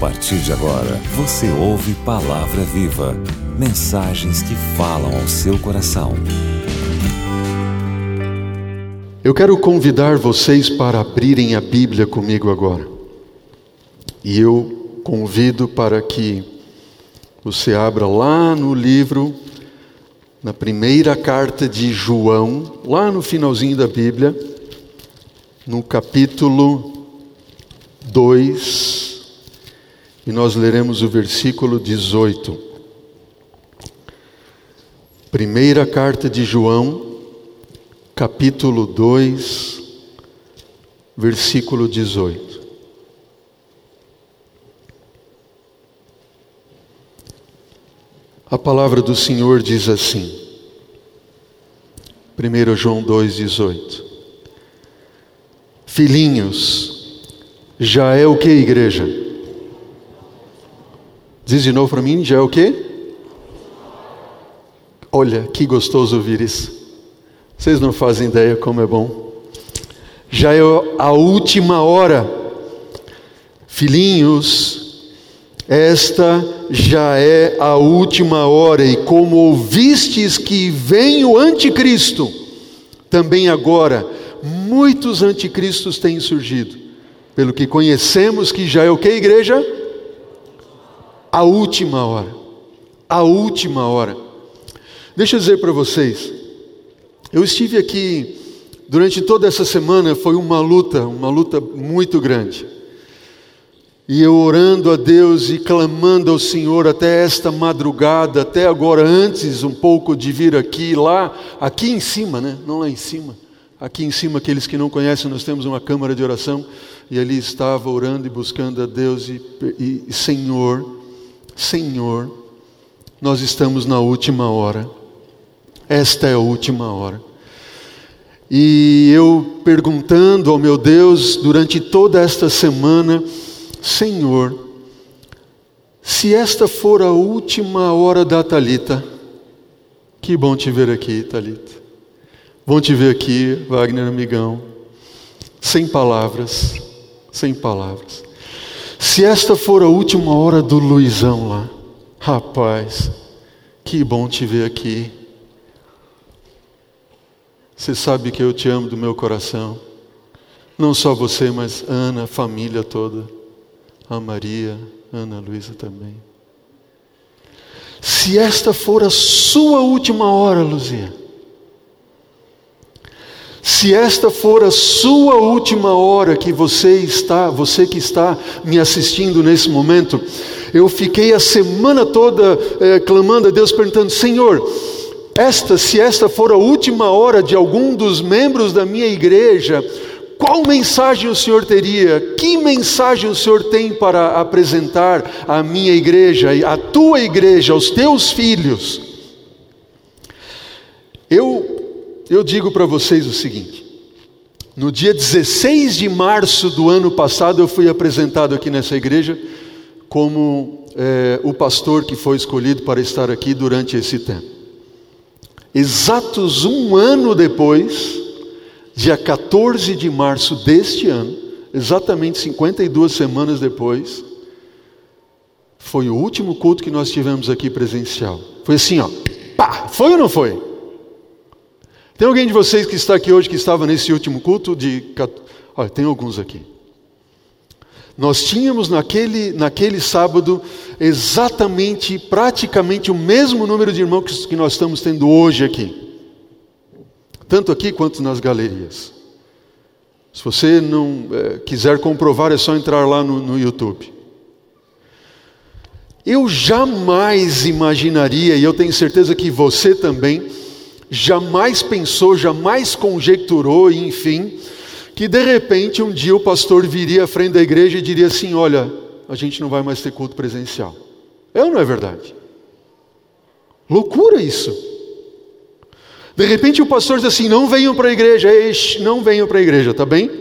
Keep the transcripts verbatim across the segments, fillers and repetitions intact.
partir de agora, você ouve Palavra Viva, mensagens que falam ao seu coração. Eu quero convidar vocês para abrirem a Bíblia comigo agora. E eu convido para que você abra lá no livro, na primeira carta de João, lá no finalzinho da Bíblia, no capítulo dois, e nós leremos o versículo dezoito. Primeira carta de João, capítulo dois, versículo dezoito. A palavra do Senhor diz assim, primeira João dois, dezoito. Filhinhos, já é o que, igreja? Diz de novo para mim, já é o que? Olha, que gostoso ouvir isso. Vocês não fazem ideia como é bom. Já é a última hora. Filhinhos, esta já é a última hora, e como ouvistes que vem o anticristo, também agora muitos anticristos têm surgido. Pelo que conhecemos que já é o que, igreja? A última hora. A última hora. Deixa eu dizer para vocês, eu estive aqui durante toda essa semana, foi uma luta, uma luta muito grande. E eu orando a Deus e clamando ao Senhor até esta madrugada, até agora, antes um pouco de vir aqui, lá, aqui em cima, né? Não lá em cima. Aqui em cima, aqueles que não conhecem, nós temos uma câmara de oração, e ali estava orando e buscando a Deus, e, e, e Senhor, Senhor, nós estamos na última hora. Esta é a última hora. E eu perguntando ao meu Deus, durante toda esta semana, Senhor, se esta for a última hora da Thalita, que bom te ver aqui, Thalita. Bom te ver aqui, Wagner, amigão. Sem palavras, sem palavras. Se esta for a última hora do Luizão lá, rapaz, que bom te ver aqui. Você sabe que eu te amo do meu coração. Não só você, mas Ana, a família toda. A Maria, Ana Luísa também. Se esta for a sua última hora, Luzia. Se esta for a sua última hora que você está, você que está me assistindo nesse momento, eu fiquei a semana toda eh, clamando a Deus, perguntando, Senhor, esta, se esta for a última hora de algum dos membros da minha igreja, qual mensagem o Senhor teria? Que mensagem o Senhor tem para apresentar à minha igreja, à tua igreja, aos teus filhos? Eu... Eu digo para vocês o seguinte, no dia dezesseis de março do ano passado, eu fui apresentado aqui nessa igreja como é, o pastor que foi escolhido para estar aqui durante esse tempo. Exatos um ano depois, dia quatorze de março deste ano, exatamente cinquenta e duas semanas depois, foi o último culto que nós tivemos aqui presencial. Foi assim, ó, pá, foi ou não foi? Tem alguém de vocês que está aqui hoje que estava nesse último culto? De... Olha, tem alguns aqui. Nós tínhamos naquele, naquele sábado exatamente, praticamente o mesmo número de irmãos que nós estamos tendo hoje aqui. Tanto aqui quanto nas galerias. Se você não é, quiser comprovar, é só entrar lá no, no YouTube. Eu jamais imaginaria, e eu tenho certeza que você também, jamais pensou, jamais conjecturou, enfim, que de repente um dia o pastor viria à frente da igreja e diria assim, olha, a gente não vai mais ter culto presencial. É ou não é verdade? Loucura isso. De repente o pastor diz assim, não venham para a igreja, Eish, não venham para a igreja, tá bem?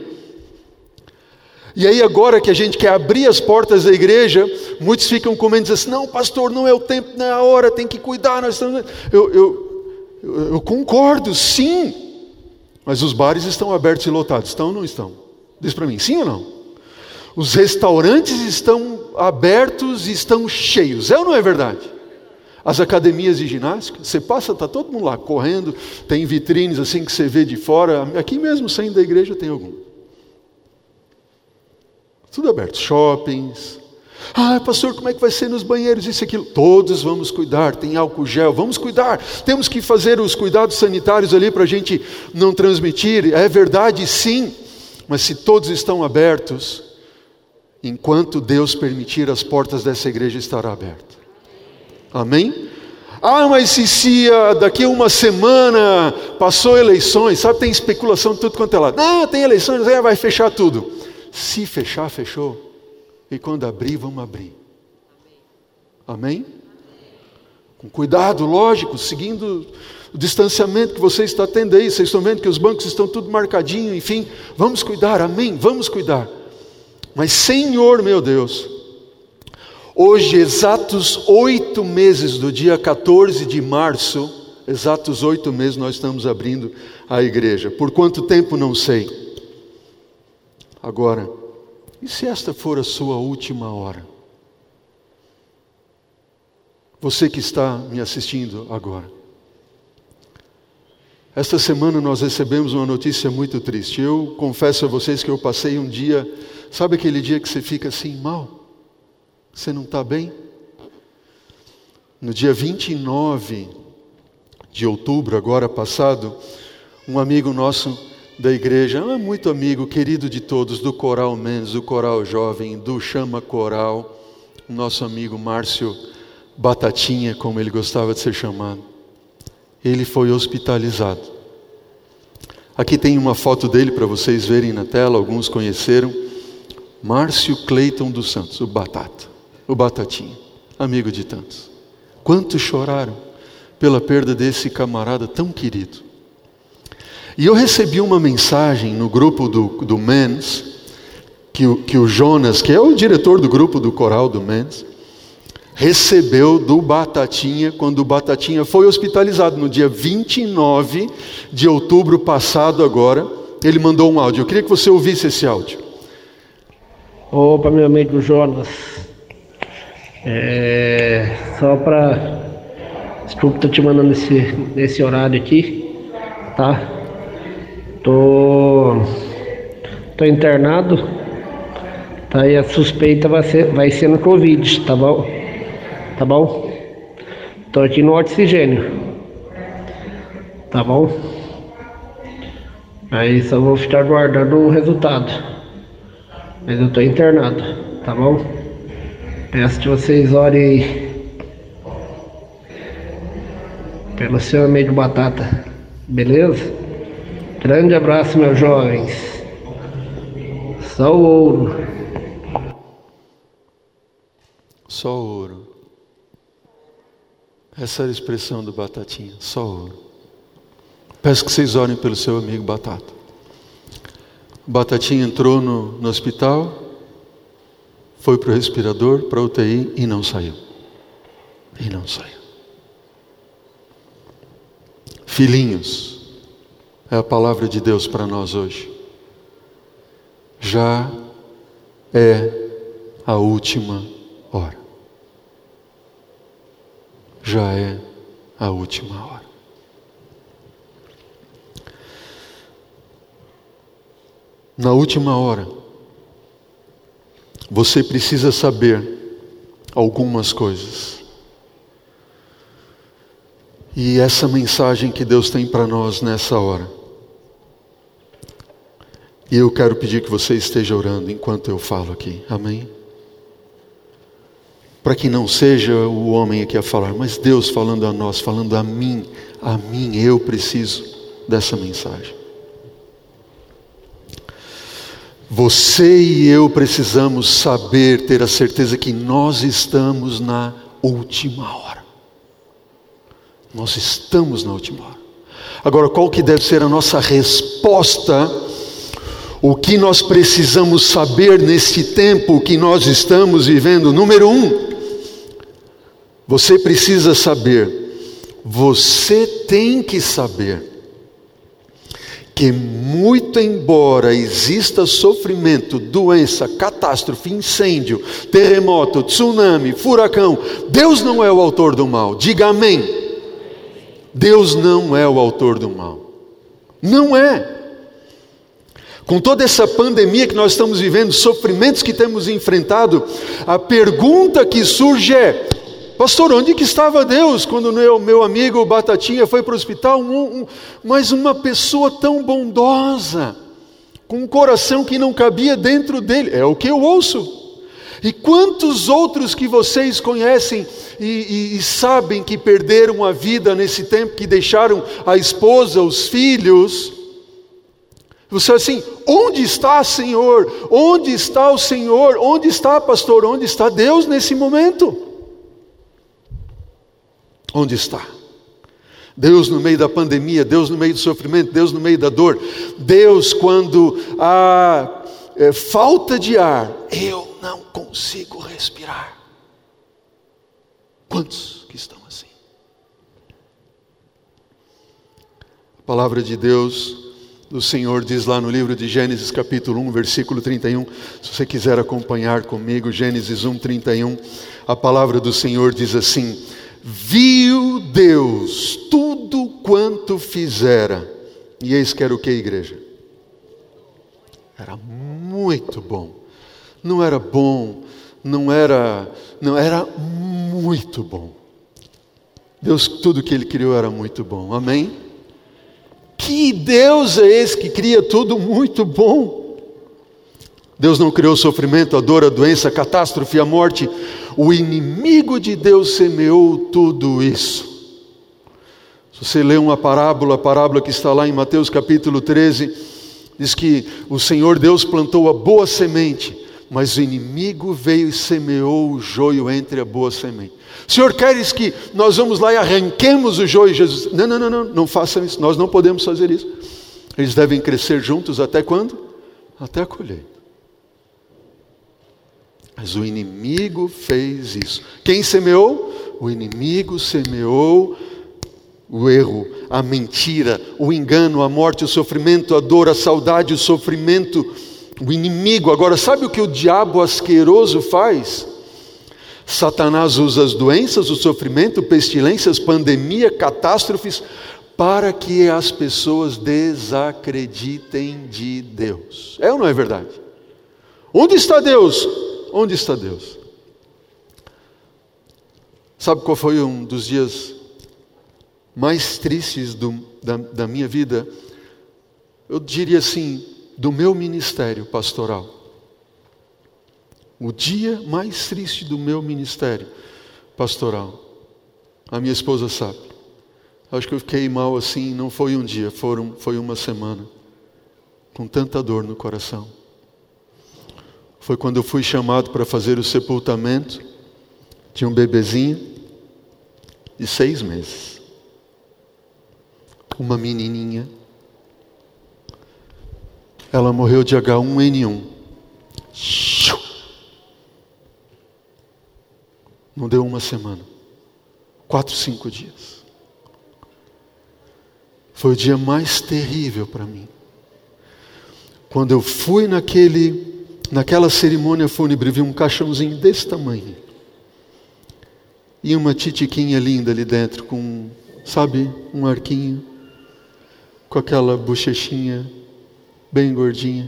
E aí agora que a gente quer abrir as portas da igreja, muitos ficam com medo e dizem assim, não pastor, não é o tempo, não é a hora, tem que cuidar, nós estamos... Eu, eu, eu, eu concordo, sim, mas os bares estão abertos e lotados, estão ou não estão? Diz para mim, sim ou não? Os restaurantes estão abertos e estão cheios. É ou não é verdade? As academias de ginástica, você passa, está todo mundo lá correndo, tem vitrines assim que você vê de fora. Aqui mesmo, saindo da igreja, tem algum. Tudo aberto. Shoppings. Ah, pastor, como é que vai ser nos banheiros, isso e aquilo? Todos vamos cuidar, tem álcool gel, vamos cuidar. Temos que fazer os cuidados sanitários ali para a gente não transmitir. É verdade, sim. Mas se todos estão abertos, enquanto Deus permitir, as portas dessa igreja estarão abertas. Amém? Ah, mas se, se uh, daqui a uma semana passou eleições, sabe, tem especulação de tudo quanto é lado. Não, tem eleições, aí vai fechar tudo. Se fechar, fechou. E quando abrir, vamos abrir. Amém? Com cuidado, lógico, seguindo o distanciamento que você está tendo aí. Vocês estão vendo que os bancos estão tudo marcadinho, enfim. Vamos cuidar, amém? Vamos cuidar. Mas Senhor, meu Deus, hoje, exatos oito meses do dia quatorze de março, exatos oito meses nós estamos abrindo a igreja. Por quanto tempo, não sei. Agora, e se esta for a sua última hora? Você que está me assistindo agora. Esta semana nós recebemos uma notícia muito triste. Eu confesso a vocês que eu passei um dia, sabe aquele dia que você fica assim mal? Você não está bem? No dia vinte e nove de outubro, agora passado, um amigo nosso da igreja, é muito amigo, querido de todos, do Coral Men's, do Coral Jovem, do Chama Coral, o nosso amigo Márcio Batatinha, como ele gostava de ser chamado. Ele foi hospitalizado. Aqui tem uma foto dele para vocês verem na tela, alguns conheceram. Márcio Cleiton dos Santos, o Batata, o Batatinha, amigo de tantos. Quantos choraram pela perda desse camarada tão querido. E eu recebi uma mensagem no grupo do, do Men's, que, que o Jonas, que é o diretor do grupo do coral do Men's, recebeu do Batatinha, quando o Batatinha foi hospitalizado no dia vinte e nove de outubro passado agora. Ele mandou um áudio, eu queria que você ouvisse esse áudio. Opa, meu amigo Jonas, é, só para, desculpa estar te mandando nesse, nesse horário aqui, tá? Tô, tô internado, tá? E a suspeita vai ser, vai ser no Covid, tá bom? Tá bom? Tô aqui no oxigênio, tá bom? Aí só vou ficar aguardando o resultado, mas eu tô internado, tá bom? Peço que vocês orem pelo seu amigo Batata, beleza? Grande abraço, meus jovens. Só o ouro. Só ouro. Essa era a expressão do Batatinha. Só ouro. Peço que vocês orem pelo seu amigo Batata. O Batatinha entrou no, no hospital, foi para o respirador, para a U T I e não saiu. E não saiu. Filhinhos, é a palavra de Deus para nós hoje. Já é a última hora. Já é a última hora. Na última hora, você precisa saber algumas coisas. E essa mensagem que Deus tem para nós nessa hora. E eu quero pedir que você esteja orando enquanto eu falo aqui. Amém? Para que não seja o homem aqui a falar, mas Deus falando a nós, falando a mim, a mim, eu preciso dessa mensagem. Você e eu precisamos saber, ter a certeza que nós estamos na última hora. Nós estamos na última hora. Agora, qual que deve ser a nossa resposta? O que nós precisamos saber nesse tempo que nós estamos vivendo? Número um, você precisa saber, você tem que saber, que muito embora exista sofrimento, doença, catástrofe, incêndio, terremoto, tsunami, furacão, Deus não é o autor do mal. Diga amém. Deus não é o autor do mal. Não é. Com toda essa pandemia que nós estamos vivendo, sofrimentos que temos enfrentado, a pergunta que surge é: pastor, onde que estava Deus quando meu, meu amigo Batatinha foi para o hospital? Um, um, mas uma pessoa tão bondosa, com um coração que não cabia dentro dele. É o que eu ouço. E quantos outros que vocês conhecem e, e, e sabem que perderam a vida nesse tempo, que deixaram a esposa, os filhos? Você assim, onde está, Senhor? Onde está o Senhor? Onde está, pastor? Onde está Deus nesse momento? Onde está? Deus no meio da pandemia, Deus no meio do sofrimento, Deus no meio da dor. Deus quando há é, falta de ar, eu não consigo respirar. Quantos que estão assim? A palavra de Deus do Senhor diz lá no livro de Gênesis capítulo um, versículo trinta e um, se você quiser acompanhar comigo, Gênesis um, trinta e um, a palavra do Senhor diz assim: viu Deus tudo quanto fizera, e eis que era o que, igreja? Era muito bom. Não era bom, não era, não era muito bom. Deus, tudo que Ele criou era muito bom, amém? Que Deus é esse que cria tudo muito bom? Deus não criou o sofrimento, a dor, a doença, a catástrofe, a morte. O inimigo de Deus semeou tudo isso. Se você lê uma parábola, a parábola que está lá em Mateus capítulo treze, diz que o Senhor Deus plantou a boa semente, mas o inimigo veio e semeou o joio entre a boa semente. Senhor, queres que nós vamos lá e arranquemos o joio? Jesus, não, não, não, não, não façam isso, nós não podemos fazer isso. Eles devem crescer juntos até quando? Até a colheita. Mas o inimigo fez isso. Quem semeou? O inimigo semeou o erro, a mentira, o engano, a morte, o sofrimento, a dor, a saudade, o sofrimento, o inimigo. Agora, sabe o que o diabo asqueroso faz? Satanás usa as doenças, o sofrimento, pestilências, pandemia, catástrofes, para que as pessoas desacreditem de Deus. É ou não é verdade? Onde está Deus? Onde está Deus? Sabe qual foi um dos dias mais tristes do, da, da minha vida? Eu diria assim, do meu ministério pastoral. O dia mais triste do meu ministério pastoral. A minha esposa sabe. Acho que eu fiquei mal assim, não foi um dia, foram, foi uma semana. Com tanta dor no coração. Foi quando eu fui chamado para fazer o sepultamento de um bebezinho de seis meses. Uma menininha. Ela morreu de agá um ene um. Não deu uma semana. Quatro, cinco dias. Foi o dia mais terrível para mim. Quando eu fui naquele, naquela cerimônia fúnebre, vi um caixãozinho desse tamanho. E uma titiquinha linda ali dentro, com, sabe, um arquinho, com aquela bochechinha bem gordinha.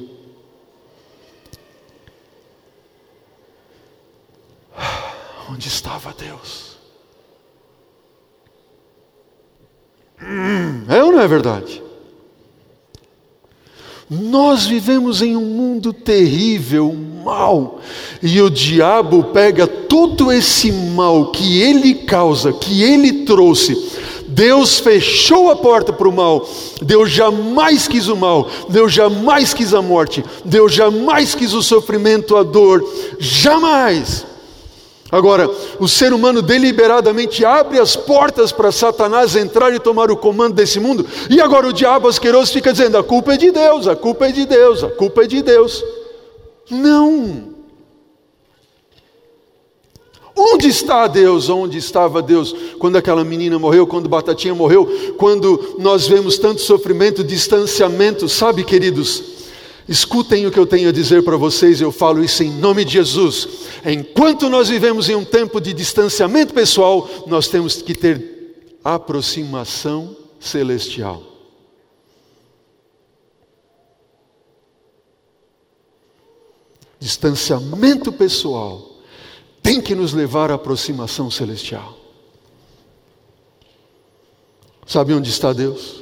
Onde estava Deus? Hum, é ou não é verdade? Nós vivemos em um mundo terrível, mal, e o diabo pega todo esse mal que ele causa, que ele trouxe. Deus fechou a porta para o mal. Deus jamais quis o mal. Deus jamais quis a morte. Deus jamais quis o sofrimento, a dor. Jamais. Agora, o ser humano deliberadamente abre as portas para Satanás entrar e tomar o comando desse mundo. E agora o diabo asqueroso fica dizendo: a culpa é de Deus, a culpa é de Deus, a culpa é de Deus. Não. Onde onde está Deus? Onde estava Deus quando aquela menina morreu, quando Batatinha morreu, quando nós vemos tanto sofrimento, distanciamento? Sabe, queridos, escutem o que eu tenho a dizer para vocês, eu falo isso em nome de Jesus. Enquanto nós vivemos em um tempo de distanciamento pessoal, nós temos que ter aproximação celestial. Distanciamento pessoal tem que nos levar à aproximação celestial. Sabe onde está Deus?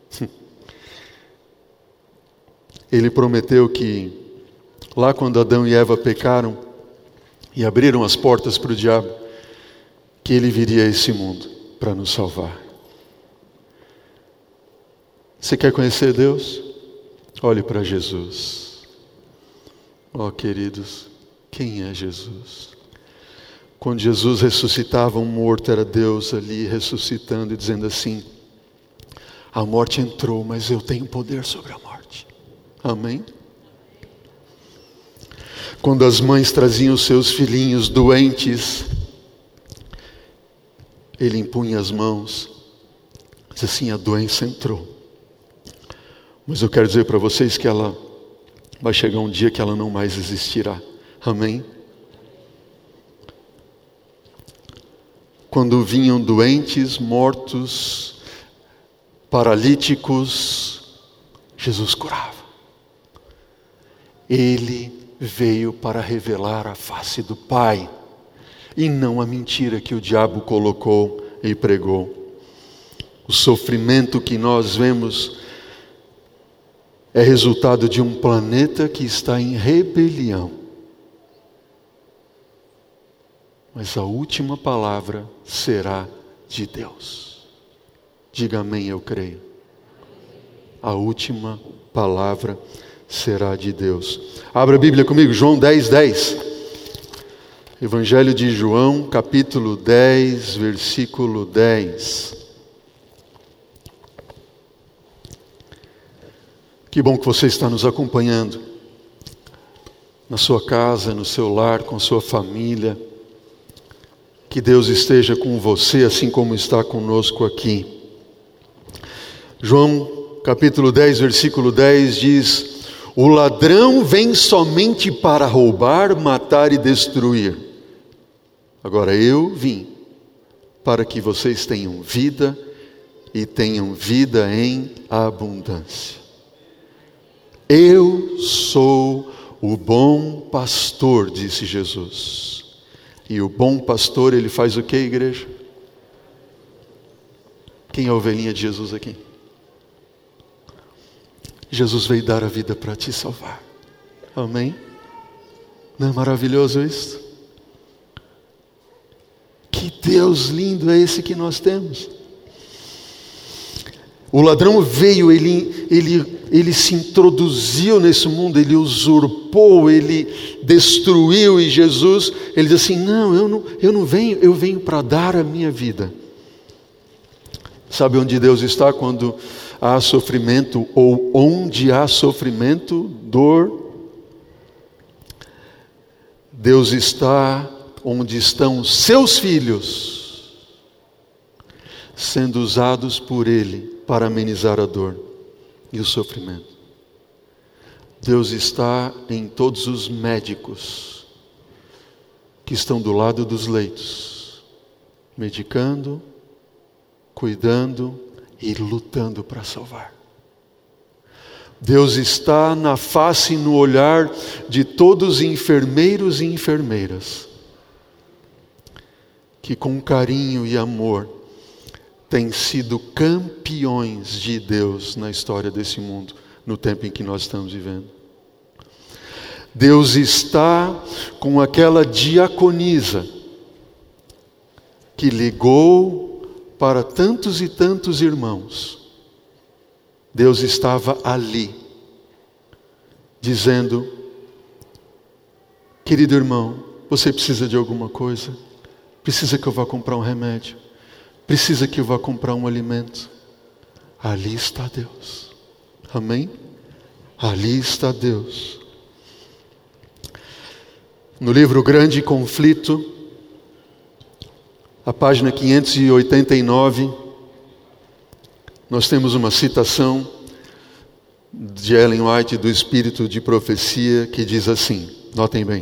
Ele prometeu que lá quando Adão e Eva pecaram e abriram as portas para o diabo, que Ele viria a esse mundo para nos salvar. Você quer conhecer Deus? Olhe para Jesus. Ó, queridos, quem é Jesus? Quando Jesus ressuscitava um morto, era Deus ali ressuscitando e dizendo assim: a morte entrou, mas eu tenho poder sobre a morte. Amém? Quando as mães traziam os seus filhinhos doentes, Ele impunha as mãos, diz assim: a doença entrou. Mas eu quero dizer para vocês que ela vai chegar um dia que ela não mais existirá. Amém? Quando vinham doentes, mortos, paralíticos, Jesus curava. Ele veio para revelar a face do Pai, e não a mentira que o diabo colocou e pregou. O sofrimento que nós vemos é resultado de um planeta que está em rebelião. Mas a última palavra será de Deus. Diga amém, eu creio. A última palavra será de Deus. Abra a Bíblia comigo, João dez, dez. Evangelho de João, capítulo dez, versículo dez. Que bom que você está nos acompanhando na sua casa, no seu lar, com sua família. Que Deus esteja com você, assim como está conosco aqui. João capítulo dez, versículo dez diz: o ladrão vem somente para roubar, matar e destruir. Agora eu vim para que vocês tenham vida e tenham vida em abundância. Eu sou o bom pastor, disse Jesus. E o bom pastor, ele faz o que, igreja? Quem é a ovelhinha de Jesus aqui? Jesus veio dar a vida para te salvar. Amém? Não é maravilhoso isso? Que Deus lindo é esse que nós temos. O ladrão veio, ele, ele, ele se introduziu nesse mundo, ele usurpou, ele destruiu, e Jesus, ele diz assim: não, eu não, eu não venho, eu venho para dar a minha vida. Sabe onde Deus está quando há sofrimento, ou onde há sofrimento, dor? Deus está onde estão os seus filhos, sendo usados por Ele para amenizar a dor e o sofrimento. Deus está em todos os médicos que estão do lado dos leitos, medicando, cuidando e lutando para salvar. Deus está na face e no olhar de todos os enfermeiros e enfermeiras que com carinho e amor têm sido campeões de Deus na história desse mundo, no tempo em que nós estamos vivendo. Deus está com aquela diaconisa que ligou para tantos e tantos irmãos. Deus estava ali, dizendo: querido irmão, você precisa de alguma coisa? Precisa que eu vá comprar um remédio? Precisa que eu vá comprar um alimento? Ali está Deus. Amém? Ali está Deus. No livro Grande Conflito, A página quinhentos e oitenta e nove, nós temos uma citação de Ellen White do Espírito de Profecia que diz assim, notem bem: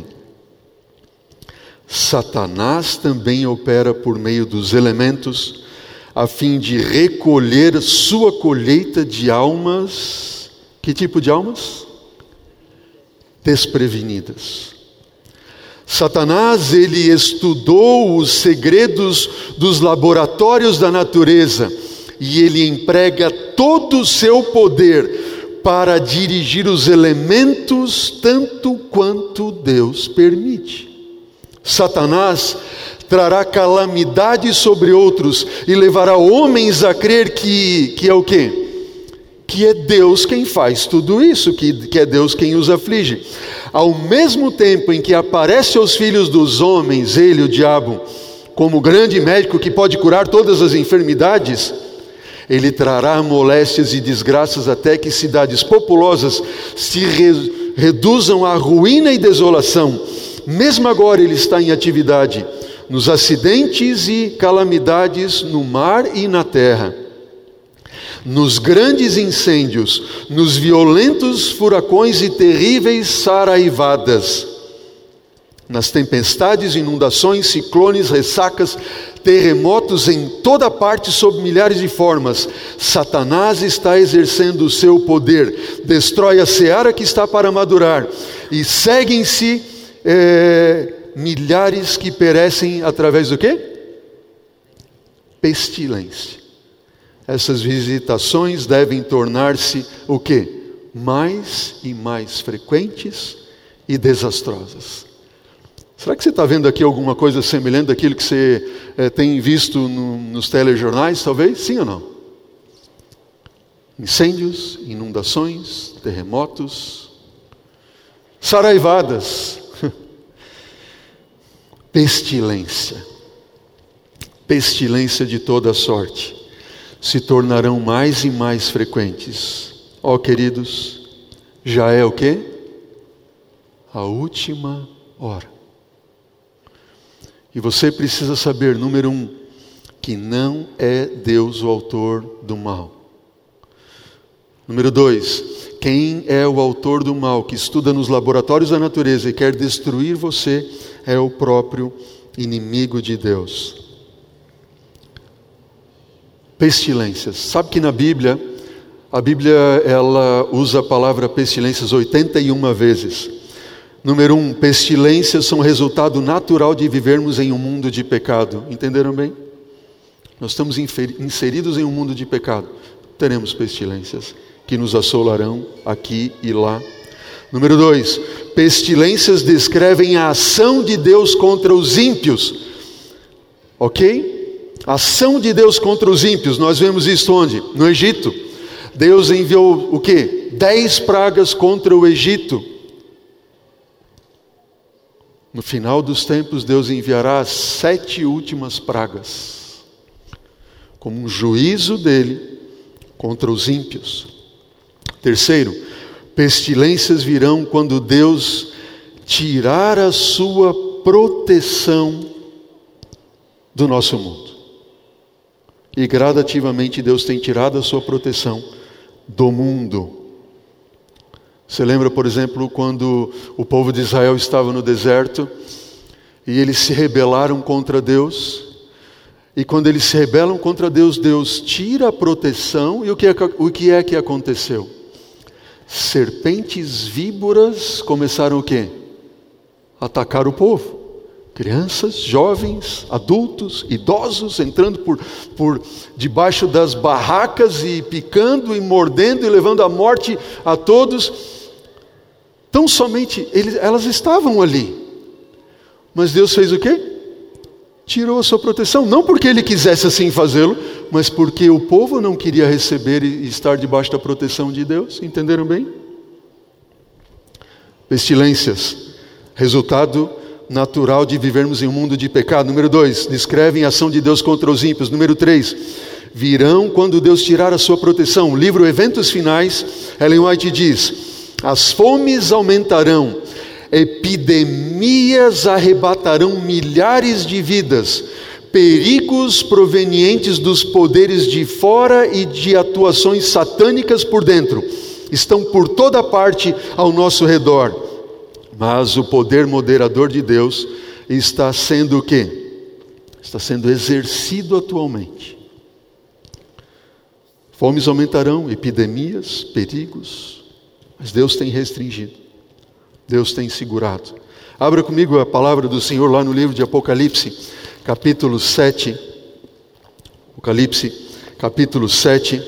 Satanás também opera por meio dos elementos a fim de recolher sua colheita de almas. Que tipo de almas? Desprevenidas. Satanás, ele estudou os segredos dos laboratórios da natureza e ele emprega todo o seu poder para dirigir os elementos tanto quanto Deus permite. Satanás trará calamidade sobre outros e levará homens a crer que, que é o quê? Que é Deus quem faz tudo isso, que, que é Deus quem os aflige. Ao mesmo tempo em que aparece aos filhos dos homens, ele, o diabo, como grande médico que pode curar todas as enfermidades, ele trará moléstias e desgraças até que cidades populosas se re, reduzam à ruína e desolação. Mesmo agora ele está em atividade nos acidentes e calamidades no mar e na terra, nos grandes incêndios, nos violentos furacões e terríveis saraivadas, nas tempestades, inundações, ciclones, ressacas, terremotos em toda parte sob milhares de formas. Satanás está exercendo o seu poder, destrói a seara que está para madurar e seguem-se é, milhares que perecem através do quê? Pestilência. Essas visitações devem tornar-se o quê? Mais e mais frequentes e desastrosas. Será que você está vendo aqui alguma coisa semelhante àquilo que você é, tem visto no, nos telejornais, talvez? Sim ou não? Incêndios, inundações, terremotos, saraivadas, pestilência, pestilência de toda sorte, se tornarão mais e mais frequentes. Ó, oh, queridos, já é o quê? A última hora. E você precisa saber, número um, que não é Deus o autor do mal. Número dois, quem é o autor do mal, que estuda nos laboratórios da natureza e quer destruir você, é o próprio inimigo de Deus. Pestilências. Sabe que na Bíblia, a Bíblia ela usa a palavra pestilências oitenta e uma vezes. Número um, pestilências são resultado natural de vivermos em um mundo de pecado. Entenderam bem? Nós estamos inseridos em um mundo de pecado. Teremos pestilências que nos assolarão aqui e lá. Número dois, pestilências descrevem a ação de Deus contra os ímpios. Ok? Ação de Deus contra os ímpios. Nós vemos isso onde? No Egito. Deus enviou o quê? Dez pragas contra o Egito. No final dos tempos, Deus enviará as sete últimas pragas, como um juízo dele contra os ímpios. Terceiro, pestilências virão quando Deus tirar a sua proteção do nosso mundo. E gradativamente Deus tem tirado a sua proteção do mundo. Você lembra, por exemplo, quando o povo de Israel estava no deserto e eles se rebelaram contra Deus? E quando eles se rebelam contra Deus, Deus tira a proteção. E o que é, o que, é que aconteceu? Serpentes víboras começaram o quê? Atacar o povo. Crianças, jovens, adultos, idosos, entrando por, por debaixo das barracas e picando e mordendo e levando a morte a todos. Tão somente, eles, elas estavam ali. Mas Deus fez o quê? Tirou a sua proteção. Não porque Ele quisesse assim fazê-lo, mas porque o povo não queria receber e estar debaixo da proteção de Deus. Entenderam bem? Pestilências. Resultado natural de vivermos em um mundo de pecado. Número dois, descrevem a ação de Deus contra os ímpios. Número três, virão quando Deus tirar a sua proteção. O livro Eventos Finais, Ellen White diz: as fomes aumentarão, epidemias arrebatarão milhares de vidas, perigos provenientes dos poderes de fora e de atuações satânicas por dentro estão por toda parte ao nosso redor. Mas o poder moderador de Deus está sendo o quê? Está sendo exercido atualmente. Fomes aumentarão, epidemias, perigos, mas Deus tem restringido, Deus tem segurado. Abra comigo a palavra do Senhor lá no livro de Apocalipse, capítulo sete. Apocalipse, capítulo sete,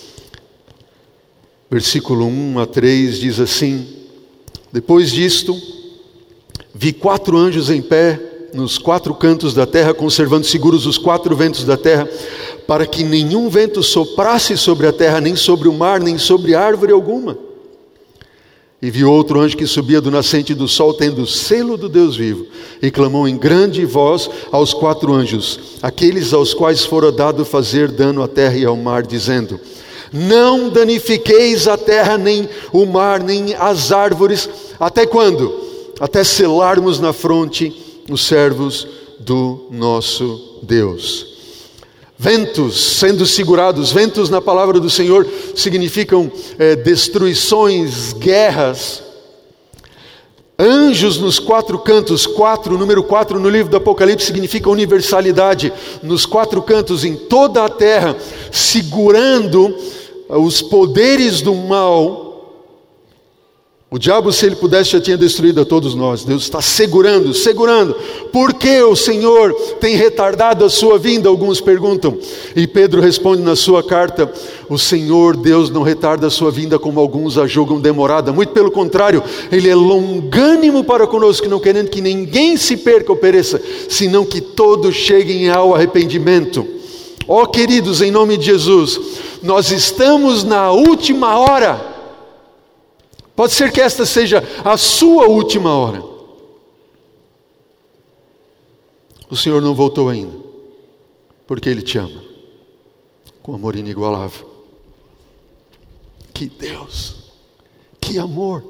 versículo um a três, diz assim: depois disto, vi quatro anjos em pé nos quatro cantos da terra, conservando seguros os quatro ventos da terra, para que nenhum vento soprasse sobre a terra, nem sobre o mar, nem sobre árvore alguma. E vi outro anjo que subia do nascente do sol, tendo o selo do Deus vivo, e clamou em grande voz aos quatro anjos, aqueles aos quais fora dado fazer dano à terra e ao mar, dizendo: não danifiqueis a terra, nem o mar, nem as árvores. Até quando? Até selarmos na fronte os servos do nosso Deus. Ventos sendo segurados. Ventos na palavra do Senhor significam é, destruições, guerras. Anjos nos quatro cantos. Quatro, número quatro no livro do Apocalipse significa universalidade. Nos quatro cantos, em toda a terra, segurando os poderes do mal. O diabo, se ele pudesse, já tinha destruído a todos nós. Deus está segurando, segurando. Por que o Senhor tem retardado a sua vinda? Alguns perguntam. E Pedro responde na sua carta: o Senhor Deus não retarda a sua vinda como alguns a julgam demorada. Muito pelo contrário, Ele é longânimo para conosco, não querendo que ninguém se perca ou pereça, senão que todos cheguem ao arrependimento. Ó queridos, em nome de Jesus, nós estamos na última hora. Pode ser que esta seja a sua última hora. O Senhor não voltou ainda, porque Ele te ama, com amor inigualável. Que Deus, que amor,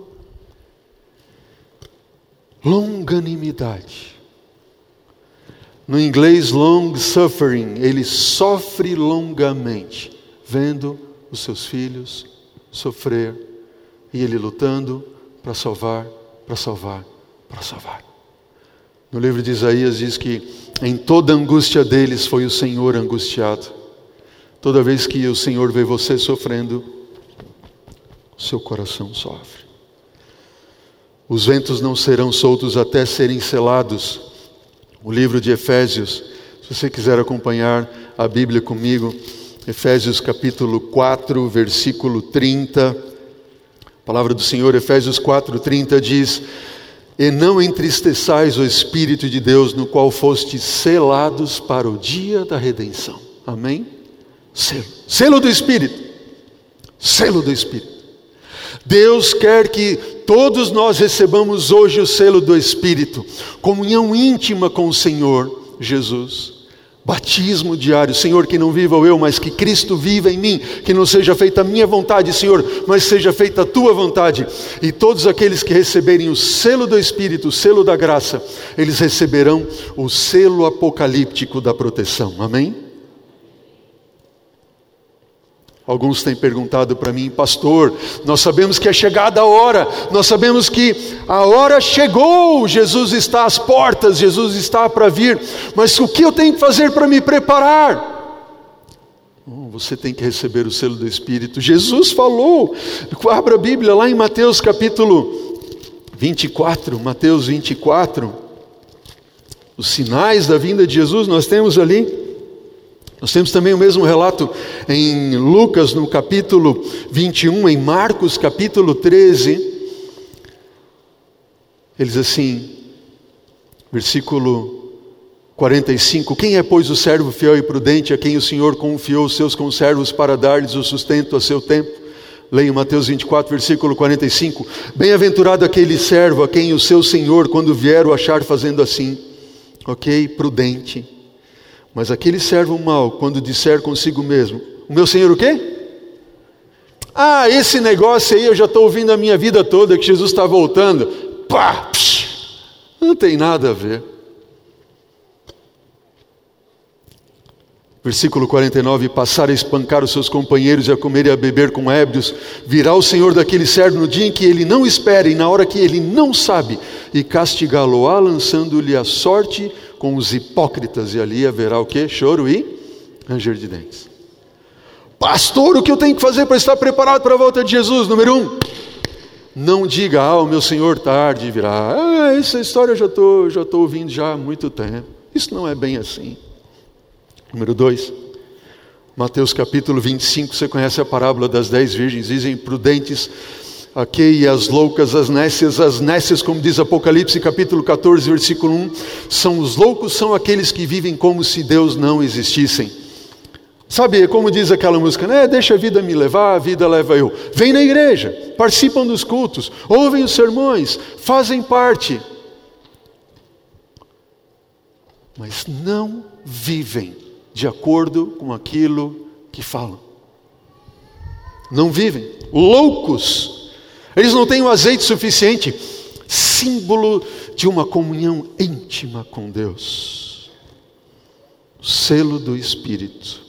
longanimidade. No inglês, long suffering, Ele sofre longamente, vendo os seus filhos sofrer, e Ele lutando para salvar, para salvar, para salvar. No livro de Isaías diz que em toda a angústia deles foi o Senhor angustiado. Toda vez que o Senhor vê você sofrendo, seu coração sofre. Os ventos não serão soltos até serem selados. O livro de Efésios, se você quiser acompanhar a Bíblia comigo, Efésios capítulo quatro, versículo trinta. A palavra do Senhor, Efésios quatro, trinta diz: e não entristeçais o Espírito de Deus, no qual fostes selados para o dia da redenção. Amém? Selo, selo do Espírito, selo do Espírito. Deus quer que todos nós recebamos hoje o selo do Espírito, comunhão íntima com o Senhor Jesus. Batismo diário. Senhor, que não viva eu, mas que Cristo viva em mim. Que não seja feita a minha vontade, Senhor, mas seja feita a tua vontade. E todos aqueles que receberem o selo do Espírito, o selo da graça, eles receberão o selo apocalíptico da proteção. Amém? Alguns têm perguntado para mim: pastor, nós sabemos que é chegada a hora, nós sabemos que a hora chegou, Jesus está às portas, Jesus está para vir, mas o que eu tenho que fazer para me preparar? Oh, você tem que receber o selo do Espírito. Jesus falou, abra a Bíblia lá em Mateus capítulo vinte e quatro, Mateus vinte e quatro, os sinais da vinda de Jesus nós temos ali. Nós temos também o mesmo relato em Lucas, no capítulo vinte e um, em Marcos, capítulo treze. Ele diz assim, versículo quarenta e cinco: quem é, pois, o servo fiel e prudente, a quem o Senhor confiou os seus conservos para dar-lhes o sustento a seu tempo? Leia Mateus vinte e quatro, versículo quarenta e cinco. Bem-aventurado aquele servo a quem o seu Senhor, quando vier, o achar fazendo assim. Ok? Prudente. Mas aquele servo mau, quando disser consigo mesmo: o meu Senhor o quê? Ah, esse negócio aí eu já estou ouvindo a minha vida toda, que Jesus está voltando. Pá! Psh, não tem nada a ver. Versículo quarenta e nove, passar a espancar os seus companheiros e a comer e a beber com ébrios, virá o Senhor daquele servo no dia em que ele não espera e na hora que ele não sabe, e castigá-lo-á, lançando-lhe a sorte com os hipócritas, e ali haverá o quê? Choro e ranger de dentes. Pastor, o que eu tenho que fazer para estar preparado para a volta de Jesus? Número um, não diga, ah, o meu Senhor tarde virá. Ah, essa história eu já estou já estou ouvindo já há muito tempo. Isso não é bem assim. Número dois, Mateus capítulo vinte e cinco, você conhece a parábola das dez virgens, dizem prudentes, aqui as loucas, as nécias, as nécias, como diz Apocalipse capítulo catorze, versículo um, são os loucos, são aqueles que vivem como se Deus não existissem. Sabe, como diz aquela música, né? Deixa a vida me levar, a vida leva eu. Vem na igreja, participam dos cultos, ouvem os sermões, fazem parte, mas não vivem de acordo com aquilo que falam. Não vivem. Loucos. Eles não têm o azeite suficiente. Símbolo de uma comunhão íntima com Deus. O selo do Espírito.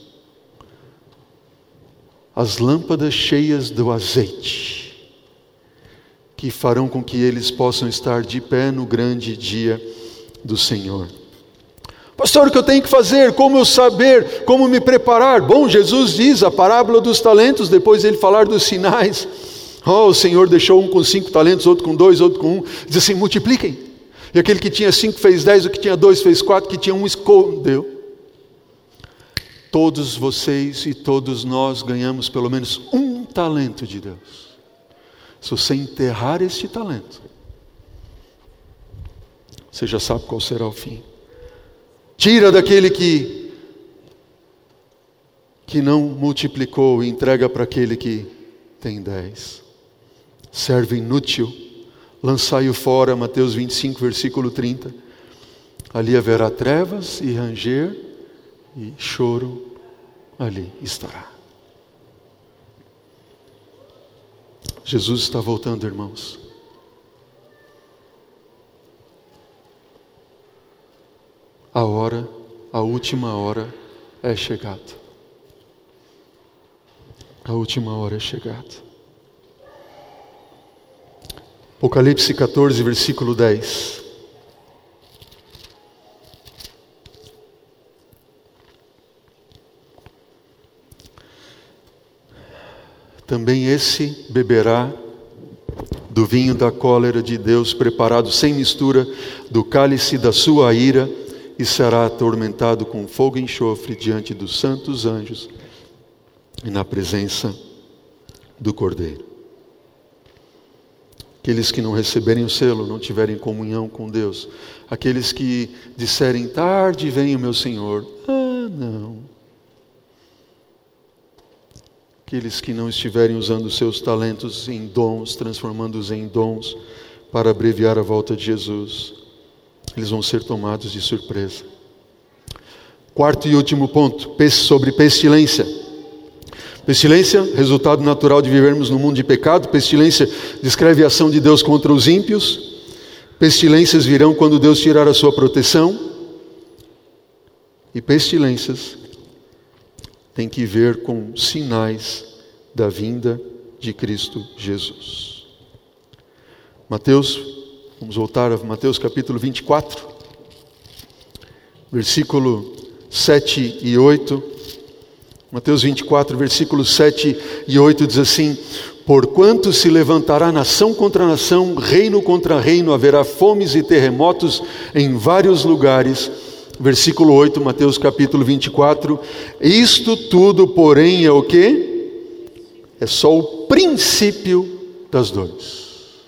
As lâmpadas cheias do azeite, que farão com que eles possam estar de pé no grande dia do Senhor. Pastor, o que eu tenho que fazer? Como eu saber? Como me preparar? Bom, Jesus diz a parábola dos talentos, depois ele falar dos sinais. Oh, o Senhor deixou um com cinco talentos, outro com dois, outro com um. Diz assim, multipliquem. E aquele que tinha cinco fez dez, o que tinha dois fez quatro, o que tinha um escondeu. Todos vocês e todos nós ganhamos pelo menos um talento de Deus. Se você enterrar este talento, você já sabe qual será o fim. Tira daquele que, que não multiplicou e entrega para aquele que tem dez. Servo inútil, lançai-o fora, Mateus vinte e cinco, versículo trinta. Ali haverá trevas e ranger e choro, ali estará. Jesus está voltando, irmãos. A hora, a última hora é chegada. A última hora é chegada. Apocalipse catorze, versículo dez. Também esse beberá do vinho da cólera de Deus, preparado sem mistura, do cálice da sua ira, e será atormentado com fogo e enxofre diante dos santos anjos e na presença do Cordeiro. Aqueles que não receberem o selo, não tiverem comunhão com Deus, aqueles que disserem, tarde vem o meu Senhor, ah não, aqueles que não estiverem usando os seus talentos em dons, transformando-os em dons para abreviar a volta de Jesus, eles vão ser tomados de surpresa. Quarto e último ponto, sobre pestilência. Pestilência, resultado natural de vivermos num mundo de pecado. Pestilência descreve a ação de Deus contra os ímpios. Pestilências virão quando Deus tirar a sua proteção. E pestilências têm que ver com sinais da vinda de Cristo Jesus. Mateus Vamos voltar a Mateus capítulo vinte e quatro, versículo sete e oito. Mateus vinte e quatro, versículos sete e oito diz assim: porquanto se levantará nação contra nação, reino contra reino, haverá fomes e terremotos em vários lugares. Versículo oito, Mateus capítulo vinte e quatro. Isto tudo, porém, é o quê? É só o princípio das dores.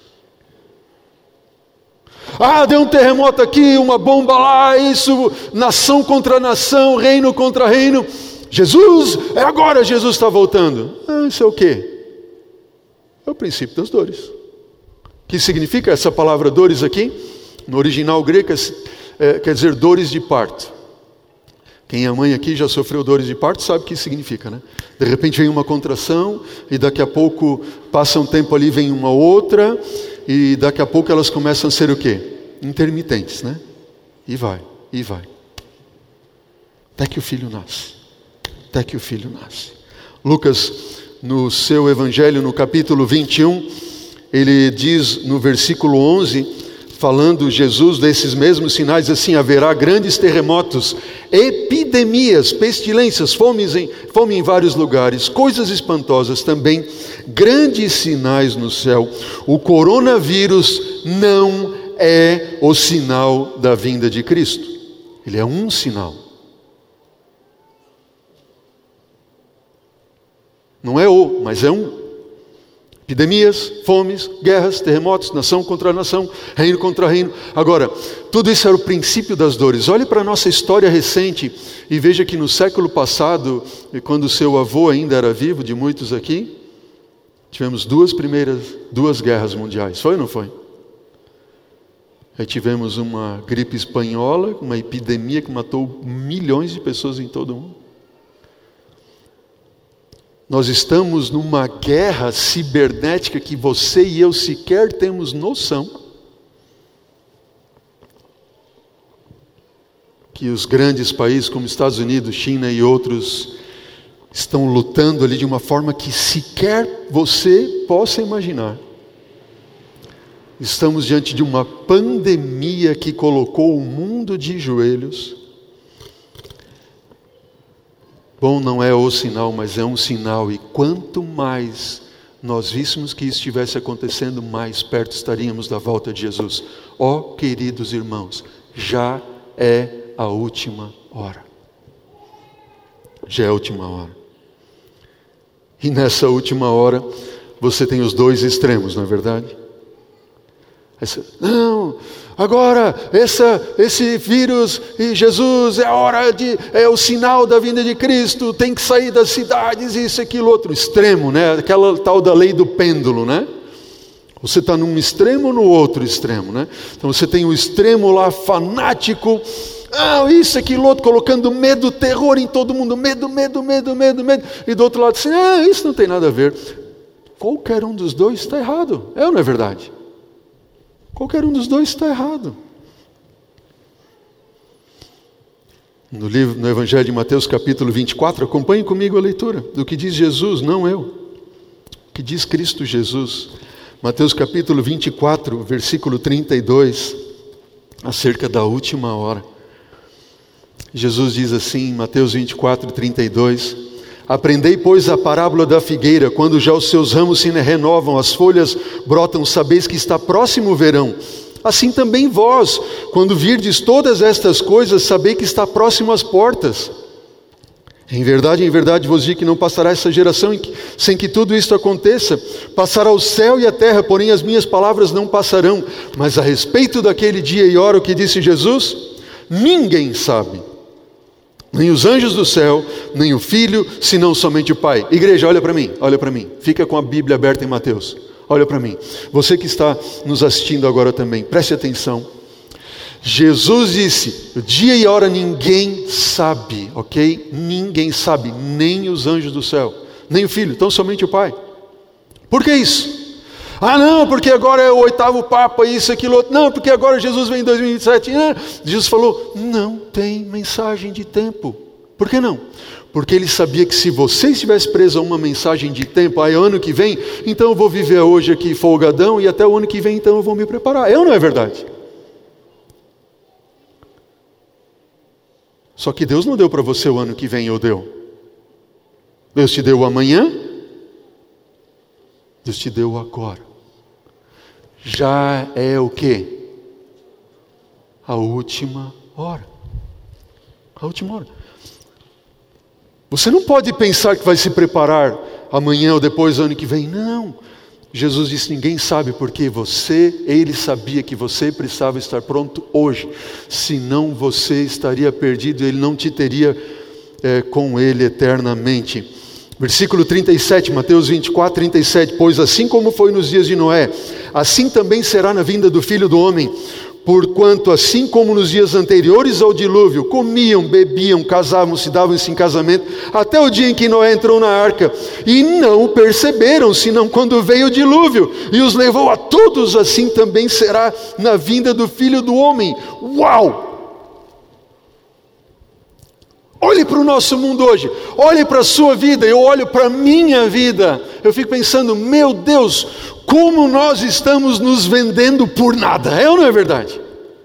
Ah, deu um terremoto aqui, uma bomba lá, isso, nação contra nação, reino contra reino. Jesus, é agora, Jesus está voltando. Ah, isso é o quê? É o princípio das dores. O que significa essa palavra dores aqui? No original grego, é, quer dizer dores de parto. Quem é mãe aqui já sofreu dores de parto, sabe o que significa, né? De repente vem uma contração, e daqui a pouco, passa um tempo ali, vem uma outra, e daqui a pouco elas começam a ser o quê? Intermitentes, né? E vai, e vai. Até que o filho nasce. até que o filho nasce. Lucas, no seu evangelho, no capítulo vinte e um, ele diz no versículo onze, falando Jesus desses mesmos sinais, assim: haverá grandes terremotos, epidemias, pestilências, fomes em, fome em vários lugares, coisas espantosas também, grandes sinais no céu. O coronavírus não é o sinal da vinda de Cristo. Ele é um sinal. Não é o, mas é um. Epidemias, fomes, guerras, terremotos, nação contra nação, reino contra reino. Agora, tudo isso era o princípio das dores. Olhe para a nossa história recente e veja que no século passado, quando seu avô ainda era vivo, de muitos aqui, tivemos duas primeiras, duas guerras mundiais. Foi ou não foi? Aí tivemos uma gripe espanhola, uma epidemia que matou milhões de pessoas em todo o mundo. Nós estamos numa guerra cibernética que você e eu sequer temos noção. Que os grandes países como Estados Unidos, China e outros estão lutando ali de uma forma que sequer você possa imaginar. Estamos diante de uma pandemia que colocou o mundo de joelhos. Bom, não é o sinal, mas é um sinal, e quanto mais nós víssemos que isso estivesse acontecendo, mais perto estaríamos da volta de Jesus. Ó, queridos irmãos, já é a última hora. Já é a última hora. E nessa última hora, você tem os dois extremos, não é verdade? Essa, não, agora essa, esse vírus e Jesus é a hora de, é o sinal da vinda de Cristo, tem que sair das cidades, isso, aquilo, outro extremo, né? Aquela tal da lei do pêndulo, né? Você está num extremo ou no outro extremo, né? Então você tem o extremo lá fanático, ah, isso, aquilo, outro, colocando medo, terror em todo mundo, medo, medo, medo, medo, medo, e do outro lado assim, ah, isso não tem nada a ver. Qualquer um dos dois está errado, é ou não é verdade? Qualquer um dos dois está errado. No livro, no Evangelho de Mateus, capítulo vinte e quatro, acompanhe comigo a leitura do que diz Jesus, não eu. O que diz Cristo Jesus. Mateus capítulo vinte e quatro, versículo trinta e dois, acerca da última hora. Jesus diz assim, Mateus vinte e quatro, trinta e dois: aprendei, pois, a parábola da figueira, quando já os seus ramos se renovam, as folhas brotam, sabeis que está próximo o verão. Assim também vós, quando virdes todas estas coisas, sabei que está próximo às portas. Em verdade, em verdade vos digo que não passará essa geração sem que tudo isto aconteça. Passará o céu e a terra, porém as minhas palavras não passarão. Mas a respeito daquele dia e hora, o que disse Jesus? Ninguém sabe. Nem os anjos do céu, nem o Filho, senão somente o Pai. Igreja, olha para mim, olha para mim. Fica com a Bíblia aberta em Mateus. Olha para mim. Você que está nos assistindo agora também, preste atenção. Jesus disse, o dia e a hora ninguém sabe, ok? Ninguém sabe, nem os anjos do céu, nem o Filho, então somente o Pai. Por que isso? Ah não, porque agora é o oitavo Papa, isso, aquilo, outro. Não, porque agora Jesus vem em dois mil e vinte e sete. Ah, Jesus falou, não tem mensagem de tempo. Por que não? Porque ele sabia que se você estivesse preso a uma mensagem de tempo, aí ano que vem, então eu vou viver hoje aqui folgadão, e até o ano que vem então eu vou me preparar. É ou não é verdade? Só que Deus não deu para você o ano que vem, ou deu? Deus te deu o amanhã? Deus te deu agora. Já é o quê? A última hora. A última hora. Você não pode pensar que vai se preparar amanhã ou depois, ano que vem. Não. Jesus disse, ninguém sabe porque você, Ele sabia que você precisava estar pronto hoje. Senão você estaria perdido, Ele não te teria é, com Ele eternamente. Versículo trinta e sete, Mateus vinte e quatro, trinta e sete. Pois assim como foi nos dias de Noé, assim também será na vinda do Filho do Homem. Porquanto assim como nos dias anteriores ao dilúvio, comiam, bebiam, casavam-se, davam-se em casamento, até o dia em que Noé entrou na arca, e não o perceberam, senão quando veio o dilúvio, e os levou a todos, assim também será na vinda do Filho do Homem. Uau! Olhe para o nosso mundo hoje, olhe para a sua vida, eu olho para a minha vida, eu fico pensando, meu Deus, como nós estamos nos vendendo por nada, é ou não é verdade?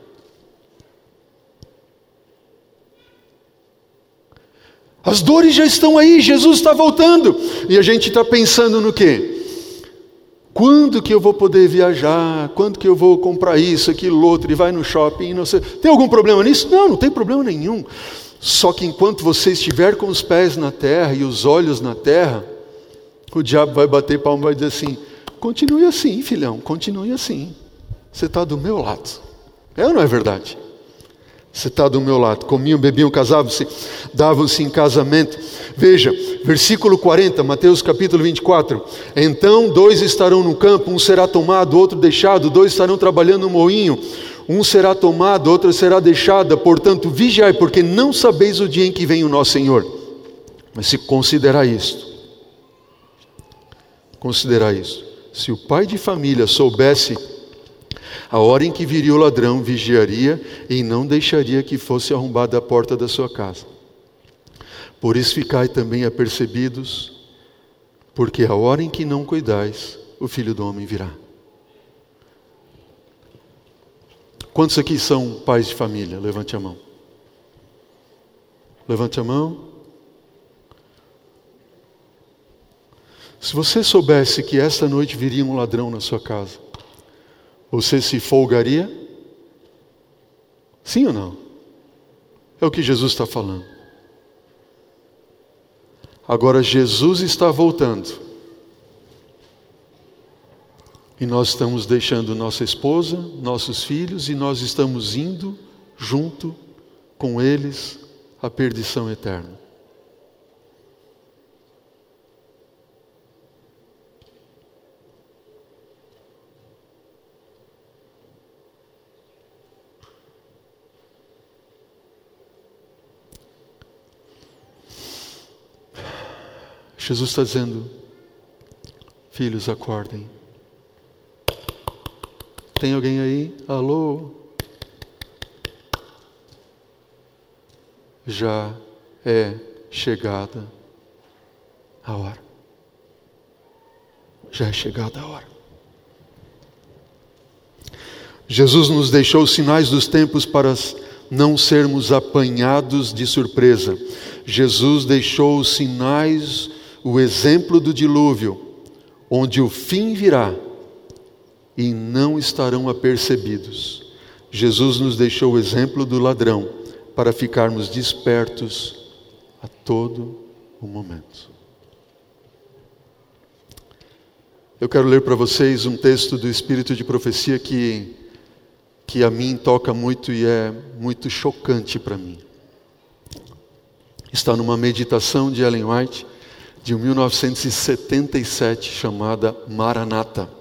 As dores já estão aí, Jesus está voltando, e a gente está pensando no quê? Quando que eu vou poder viajar? Quando que eu vou comprar isso, aquilo, outro, e vai no shopping, não sei. Tem algum problema nisso? Não, não tem problema nenhum. Só que enquanto você estiver com os pés na terra e os olhos na terra, o diabo vai bater palma e vai dizer assim, continue assim, filhão, continue assim. Você está do meu lado. É ou não é verdade? Você está do meu lado. Comiam, bebiam, casavam-se, davam-se em casamento. Veja, versículo quarenta, Mateus capítulo vinte e quatro. Então dois estarão no campo, um será tomado, outro deixado. Dois estarão trabalhando no moinho, um será tomado, outro será deixado. Portanto, vigiai, porque não sabeis o dia em que vem o nosso Senhor. Mas se considerar isto, considerar isso. Se o pai de família soubesse a hora em que viria o ladrão, vigiaria e não deixaria que fosse arrombada a porta da sua casa. Por isso ficai também apercebidos, porque a hora em que não cuidais, o Filho do Homem virá. Quantos aqui são pais de família? Levante a mão. Levante a mão. Se você soubesse que esta noite viria um ladrão na sua casa, você se folgaria? Sim ou não? É o que Jesus está falando. Agora Jesus está voltando. E nós estamos deixando nossa esposa, nossos filhos, e nós estamos indo junto com eles à perdição eterna. Jesus está dizendo, filhos, acordem. Tem alguém aí? Alô? Já é chegada a hora. Já é chegada a hora. Jesus nos deixou os sinais dos tempos para não sermos apanhados de surpresa. Jesus deixou os sinais, o exemplo do dilúvio, onde o fim virá e não estarão apercebidos. Jesus nos deixou o exemplo do ladrão para ficarmos despertos a todo o momento. Eu quero ler para vocês um texto do Espírito de Profecia que, que a mim toca muito e é muito chocante para mim. Está numa meditação de Ellen White, de mil novecentos e setenta e sete, chamada Maranata.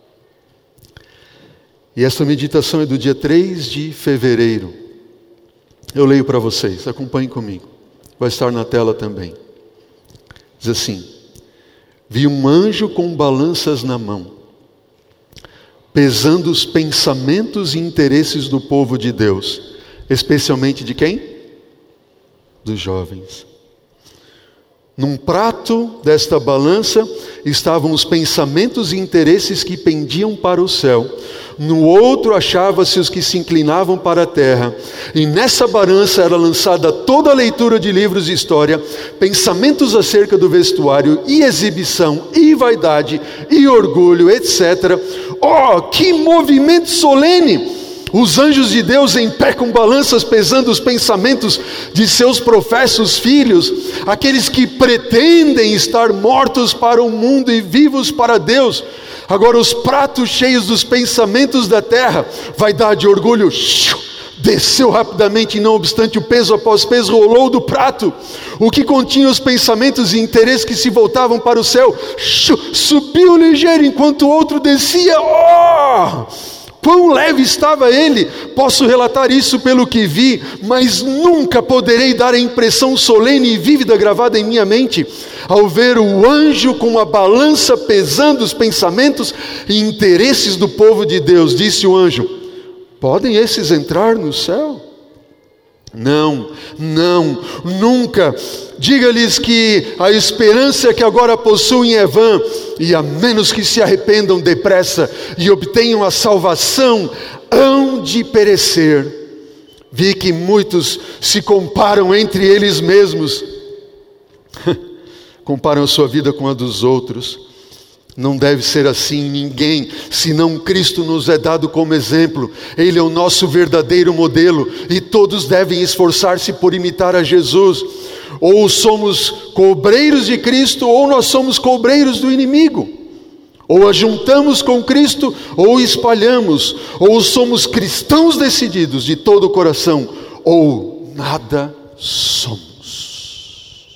E essa meditação é do dia três de fevereiro. Eu leio para vocês, acompanhem comigo. Vai estar na tela também. Diz assim: vi um anjo com balanças na mão, pesando os pensamentos e interesses do povo de Deus, especialmente de quem? Dos jovens. Num prato desta balança estavam os pensamentos e interesses que pendiam para o céu. No outro achava-se os que se inclinavam para a terra. E nessa balança era lançada toda a leitura de livros de história, pensamentos acerca do vestuário, e exibição, e vaidade, e orgulho, etcétera. Oh, que movimento solene! Os anjos de Deus em pé com balanças pesando os pensamentos de seus professos filhos, aqueles que pretendem estar mortos para o mundo e vivos para Deus. Agora os pratos cheios dos pensamentos da terra, vaidade e orgulho, desceu rapidamente, e não obstante o peso após peso rolou do prato. O que continha os pensamentos e interesses que se voltavam para o céu, subiu ligeiro enquanto o outro descia. Oh! Quão leve estava ele! Posso relatar isso pelo que vi, mas nunca poderei dar a impressão solene e vívida gravada em minha mente, ao ver o anjo com uma balança pesando os pensamentos e interesses do povo de Deus. Disse o anjo: podem esses entrar no céu? Não, não, nunca. Diga-lhes que a esperança que agora possuem é vã, e a menos que se arrependam depressa e obtenham a salvação, hão de perecer. Vi que muitos se comparam entre eles mesmos, comparam a sua vida com a dos outros. Não deve ser assim. Ninguém, senão Cristo, nos é dado como exemplo. Ele é o nosso verdadeiro modelo, e todos devem esforçar-se por imitar a Jesus. Ou somos cobreiros de Cristo, ou nós somos cobreiros do inimigo. Ou ajuntamos com Cristo, ou espalhamos. Ou somos cristãos decididos de todo o coração, ou nada somos.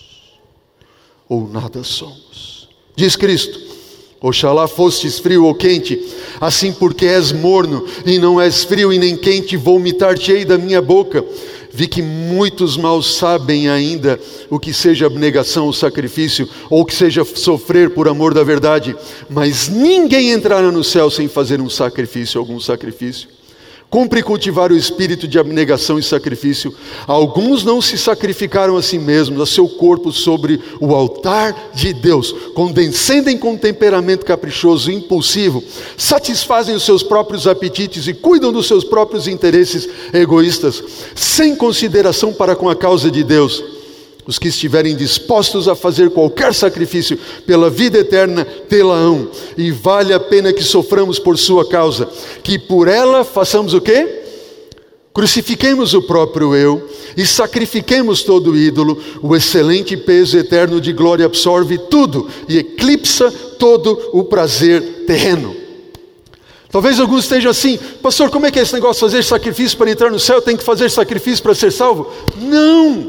Ou nada somos. Diz Cristo: oxalá fostes frio ou quente, assim porque és morno e não és frio e nem quente, vomitar-te-ei da minha boca. Vi que muitos mal sabem ainda o que seja abnegação ou sacrifício, ou o que seja sofrer por amor da verdade, mas ninguém entrará no céu sem fazer um sacrifício, algum sacrifício. Cumpre cultivar o espírito de abnegação e sacrifício. Alguns não se sacrificaram a si mesmos, a seu corpo sobre o altar de Deus, condescendem com um temperamento caprichoso e impulsivo, satisfazem os seus próprios apetites e cuidam dos seus próprios interesses egoístas, sem consideração para com a causa de Deus. Os que estiverem dispostos a fazer qualquer sacrifício pela vida eterna, tê-la-ão. E vale a pena que soframos por sua causa, que por ela façamos o quê? Crucifiquemos o próprio eu e sacrifiquemos todo o ídolo. O excelente peso eterno de glória absorve tudo e eclipsa todo o prazer terreno. Talvez alguns estejam assim: pastor, como é que é esse negócio de fazer sacrifício para entrar no céu? Tem que fazer sacrifício para ser salvo? Não!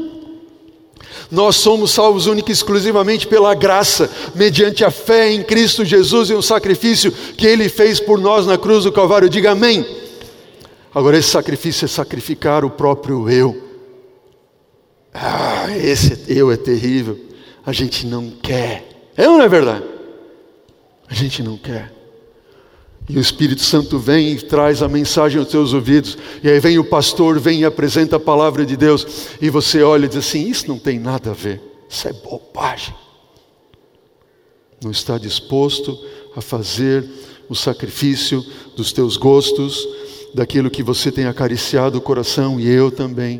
Nós somos salvos única e exclusivamente pela graça, mediante a fé em Cristo Jesus e um sacrifício que Ele fez por nós na cruz do Calvário. Diga amém. Agora, esse sacrifício é sacrificar o próprio eu. Ah, esse eu é terrível. A gente não quer. É ou não é verdade? A gente não quer. E o Espírito Santo vem e traz a mensagem aos seus ouvidos. E aí vem o pastor, vem e apresenta a palavra de Deus. E você olha e diz assim: isso não tem nada a ver. Isso é bobagem. Não está disposto a fazer o sacrifício dos teus gostos, daquilo que você tem acariciado o coração, e eu também.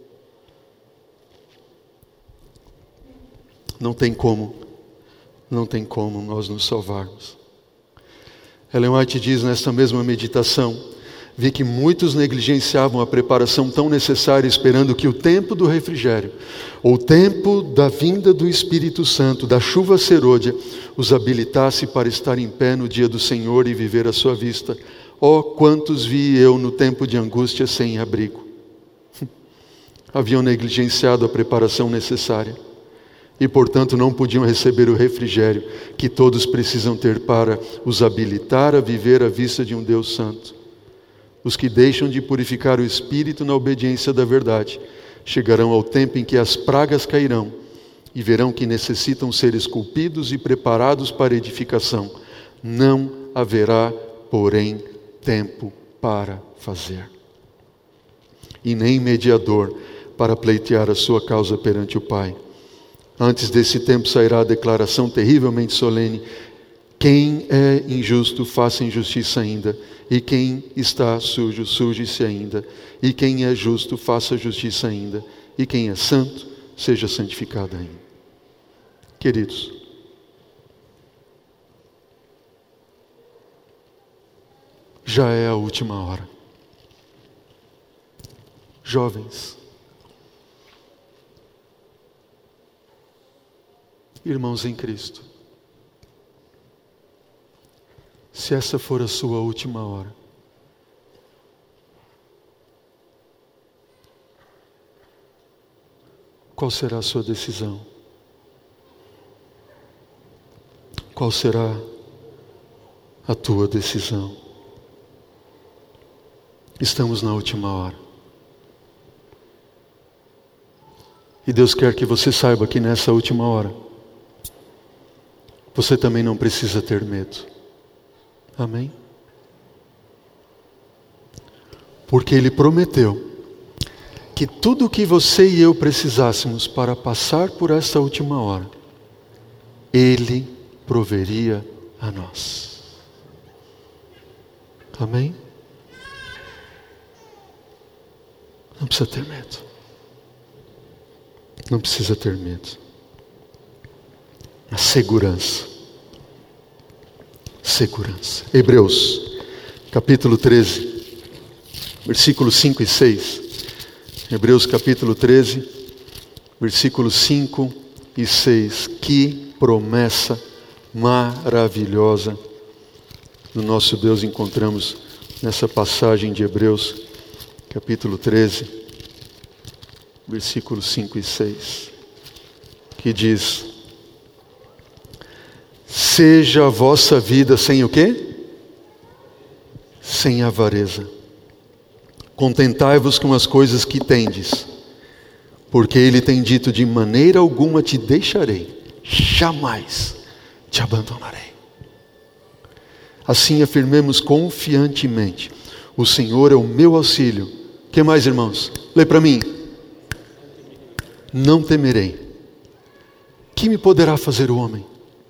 Não tem como. Não tem como nós nos salvarmos. Ellen White diz nesta mesma meditação: vi que muitos negligenciavam a preparação tão necessária, esperando que o tempo do refrigério, ou o tempo da vinda do Espírito Santo, da chuva serôdia, os habilitasse para estar em pé no dia do Senhor e viver à sua vista. Oh, quantos vi eu no tempo de angústia sem abrigo! Haviam negligenciado a preparação necessária. E, portanto, não podiam receber o refrigério que todos precisam ter para os habilitar a viver à vista de um Deus santo. Os que deixam de purificar o espírito na obediência da verdade chegarão ao tempo em que as pragas cairão e verão que necessitam ser esculpidos e preparados para edificação. Não haverá, porém, tempo para fazer, e nem mediador para pleitear a sua causa perante o Pai. Antes desse tempo sairá a declaração terrivelmente solene: quem é injusto, faça injustiça ainda, e quem está sujo, suje-se ainda, e quem é justo, faça justiça ainda, e quem é santo, seja santificado ainda. Queridos, já é a última hora. Jovens, irmãos em Cristo, se essa for a sua última hora, qual será a sua decisão? Qual será a tua decisão? Estamos na última hora. E Deus quer que você saiba que nessa última hora, você também não precisa ter medo. Amém? Porque Ele prometeu que tudo o que você e eu precisássemos para passar por esta última hora, Ele proveria a nós. Amém? Não precisa ter medo. Não precisa ter medo. A segurança. Segurança. Hebreus, capítulo treze, versículos cinco e seis. Hebreus, capítulo treze, versículos cinco e seis. Que promessa maravilhosa do nosso Deus encontramos nessa passagem de Hebreus, capítulo treze, versículos cinco e seis, que diz: seja a vossa vida sem o quê? Sem avareza. Contentai-vos com as coisas que tendes, porque Ele tem dito: de maneira alguma te deixarei, jamais te abandonarei. Assim afirmemos confiantemente: o Senhor é o meu auxílio. O que mais, irmãos? Lê para mim. Não temerei. Que me poderá fazer o homem?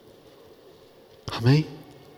Amém?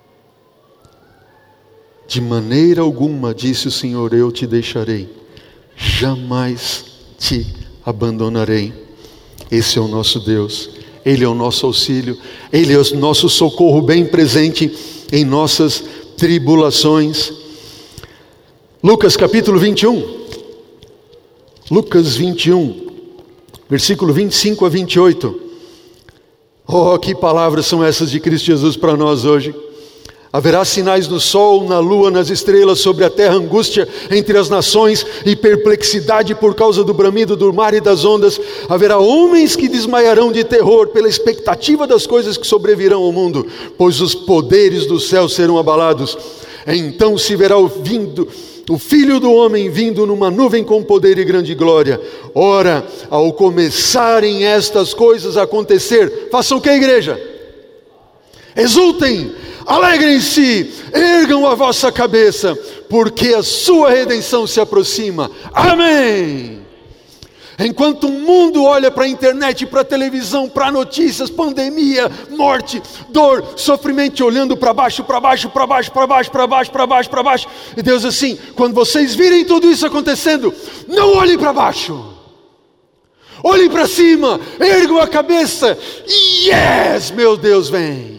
De maneira alguma, disse o Senhor, eu te deixarei, jamais te abandonarei. Esse é o nosso Deus, Ele é o nosso auxílio, Ele é o nosso socorro bem presente em nossas tribulações. Lucas capítulo vinte e um, Lucas vinte e um, versículo vinte e cinco a vinte e oito. Oh, que palavras são essas de Cristo Jesus para nós hoje. Haverá sinais no sol, na lua, nas estrelas, sobre a terra angústia entre as nações e perplexidade por causa do bramido do mar e das ondas. Haverá homens que desmaiarão de terror pela expectativa das coisas que sobrevirão ao mundo, pois os poderes do céu serão abalados. Então se verá o vindo, o Filho do Homem vindo numa nuvem com poder e grande glória. Ora, ao começarem estas coisas a acontecer, façam o que, igreja? Exultem, alegrem-se, ergam a vossa cabeça, porque a sua redenção se aproxima. Amém! Enquanto o mundo olha para a internet, para a televisão, para notícias, pandemia, morte, dor, sofrimento, olhando para baixo, para baixo, para baixo, para baixo, para baixo, para baixo, para baixo. E Deus assim, quando vocês virem tudo isso acontecendo, não olhem para baixo. Olhem para cima, ergam a cabeça. Yes, meu Deus vem.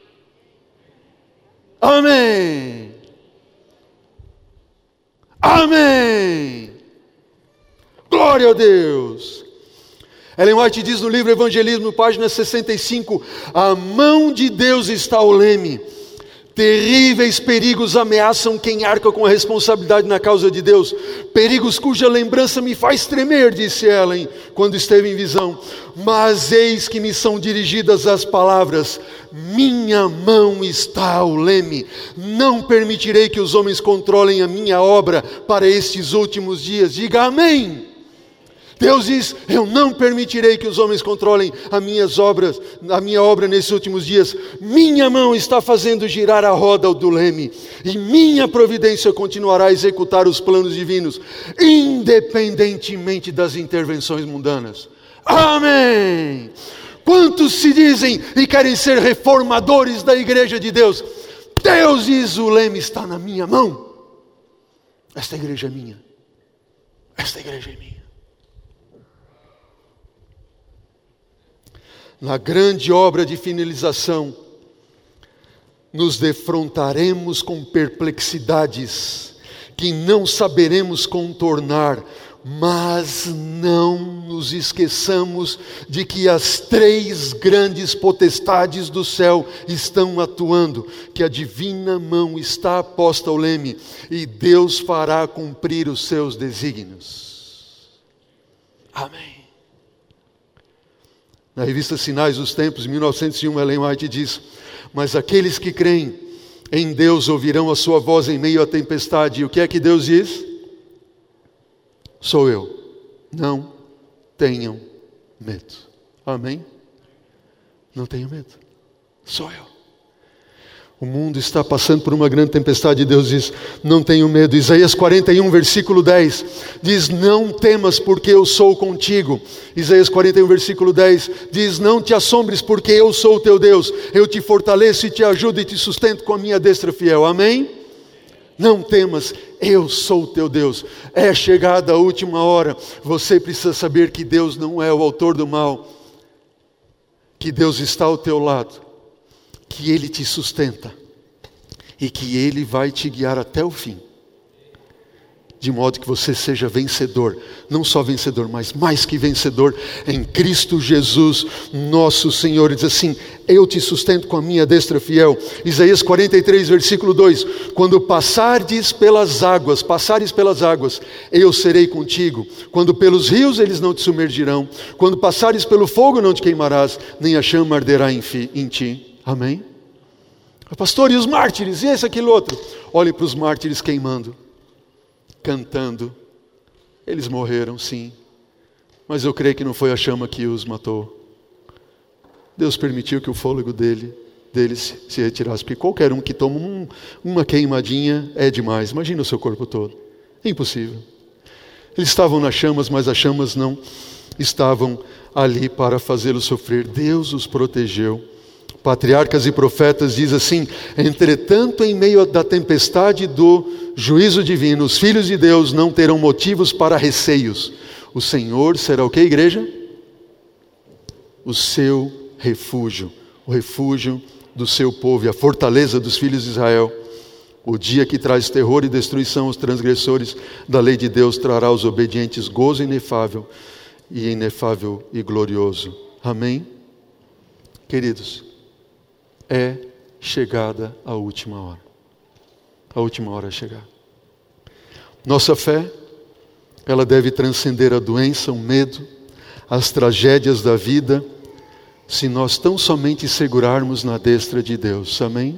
Amém. Amém. Glória a Deus. Ellen White diz no livro Evangelismo, página sessenta e cinco: a mão de Deus está ao leme. Terríveis perigos ameaçam quem arca com a responsabilidade na causa de Deus. Perigos cuja lembrança me faz tremer, disse Ellen, quando esteve em visão. Mas eis que me são dirigidas as palavras: minha mão está ao leme. Não permitirei que os homens controlem a minha obra para estes últimos dias. Diga amém. Deus diz: eu não permitirei que os homens controlem as minhas obras, a minha obra nesses últimos dias. Minha mão está fazendo girar a roda do leme, e minha providência continuará a executar os planos divinos, independentemente das intervenções mundanas. Amém! Quantos se dizem e querem ser reformadores da igreja de Deus? Deus diz: o leme está na minha mão. Esta igreja é minha. Esta igreja é minha. Na grande obra de finalização, nos defrontaremos com perplexidades que não saberemos contornar, mas não nos esqueçamos de que as três grandes potestades do céu estão atuando, que a divina mão está posta ao leme e Deus fará cumprir os seus desígnios. Amém. Na revista Sinais dos Tempos, em mil novecentos e um, Ellen White diz: mas aqueles que creem em Deus ouvirão a sua voz em meio à tempestade. E o que é que Deus diz? Sou eu. Não tenham medo. Amém? Não tenham medo. Sou eu. O mundo está passando por uma grande tempestade e Deus diz, não tenho medo. Isaías quarenta e um, versículo dez, diz, não temas porque eu sou contigo. Isaías quarenta e um, versículo dez, diz, não te assombres porque eu sou o teu Deus. Eu te fortaleço e te ajudo e te sustento com a minha destra fiel. Amém? Não temas, eu sou o teu Deus. É chegada a última hora. Você precisa saber que Deus não é o autor do mal. Que Deus está ao teu lado. Que Ele te sustenta e que Ele vai te guiar até o fim, de modo que você seja vencedor, não só vencedor, mas mais que vencedor em Cristo Jesus, nosso Senhor. Ele diz assim, eu te sustento com a minha destra fiel. Isaías quarenta e três, versículo dois, quando passardes pelas águas, passares pelas águas, eu serei contigo. Quando pelos rios eles não te submergirão, quando passares pelo fogo não te queimarás, nem a chama arderá em, fi, em ti. Amém? Pastor, e os mártires? E esse, aquele outro? Olhe para os mártires queimando, cantando. Eles morreram, sim. Mas eu creio que não foi a chama que os matou. Deus permitiu que o fôlego dele, deles se retirasse. Porque qualquer um que toma um, uma queimadinha é demais. Imagina o seu corpo todo. É impossível. Eles estavam nas chamas, mas as chamas não estavam ali para fazê-los sofrer. Deus os protegeu. Patriarcas e profetas diz assim, entretanto em meio da tempestade do juízo divino, os filhos de Deus não terão motivos para receios. O Senhor será o que, igreja? O seu refúgio, o refúgio do seu povo e a fortaleza dos filhos de Israel. O dia que traz terror e destruição aos transgressores da lei de Deus trará aos obedientes gozo inefável e inefável e glorioso. Amém? Queridos, é chegada a última hora. A última hora é chegar. Nossa fé, ela deve transcender a doença, o medo, as tragédias da vida, se nós tão somente segurarmos na destra de Deus. Amém?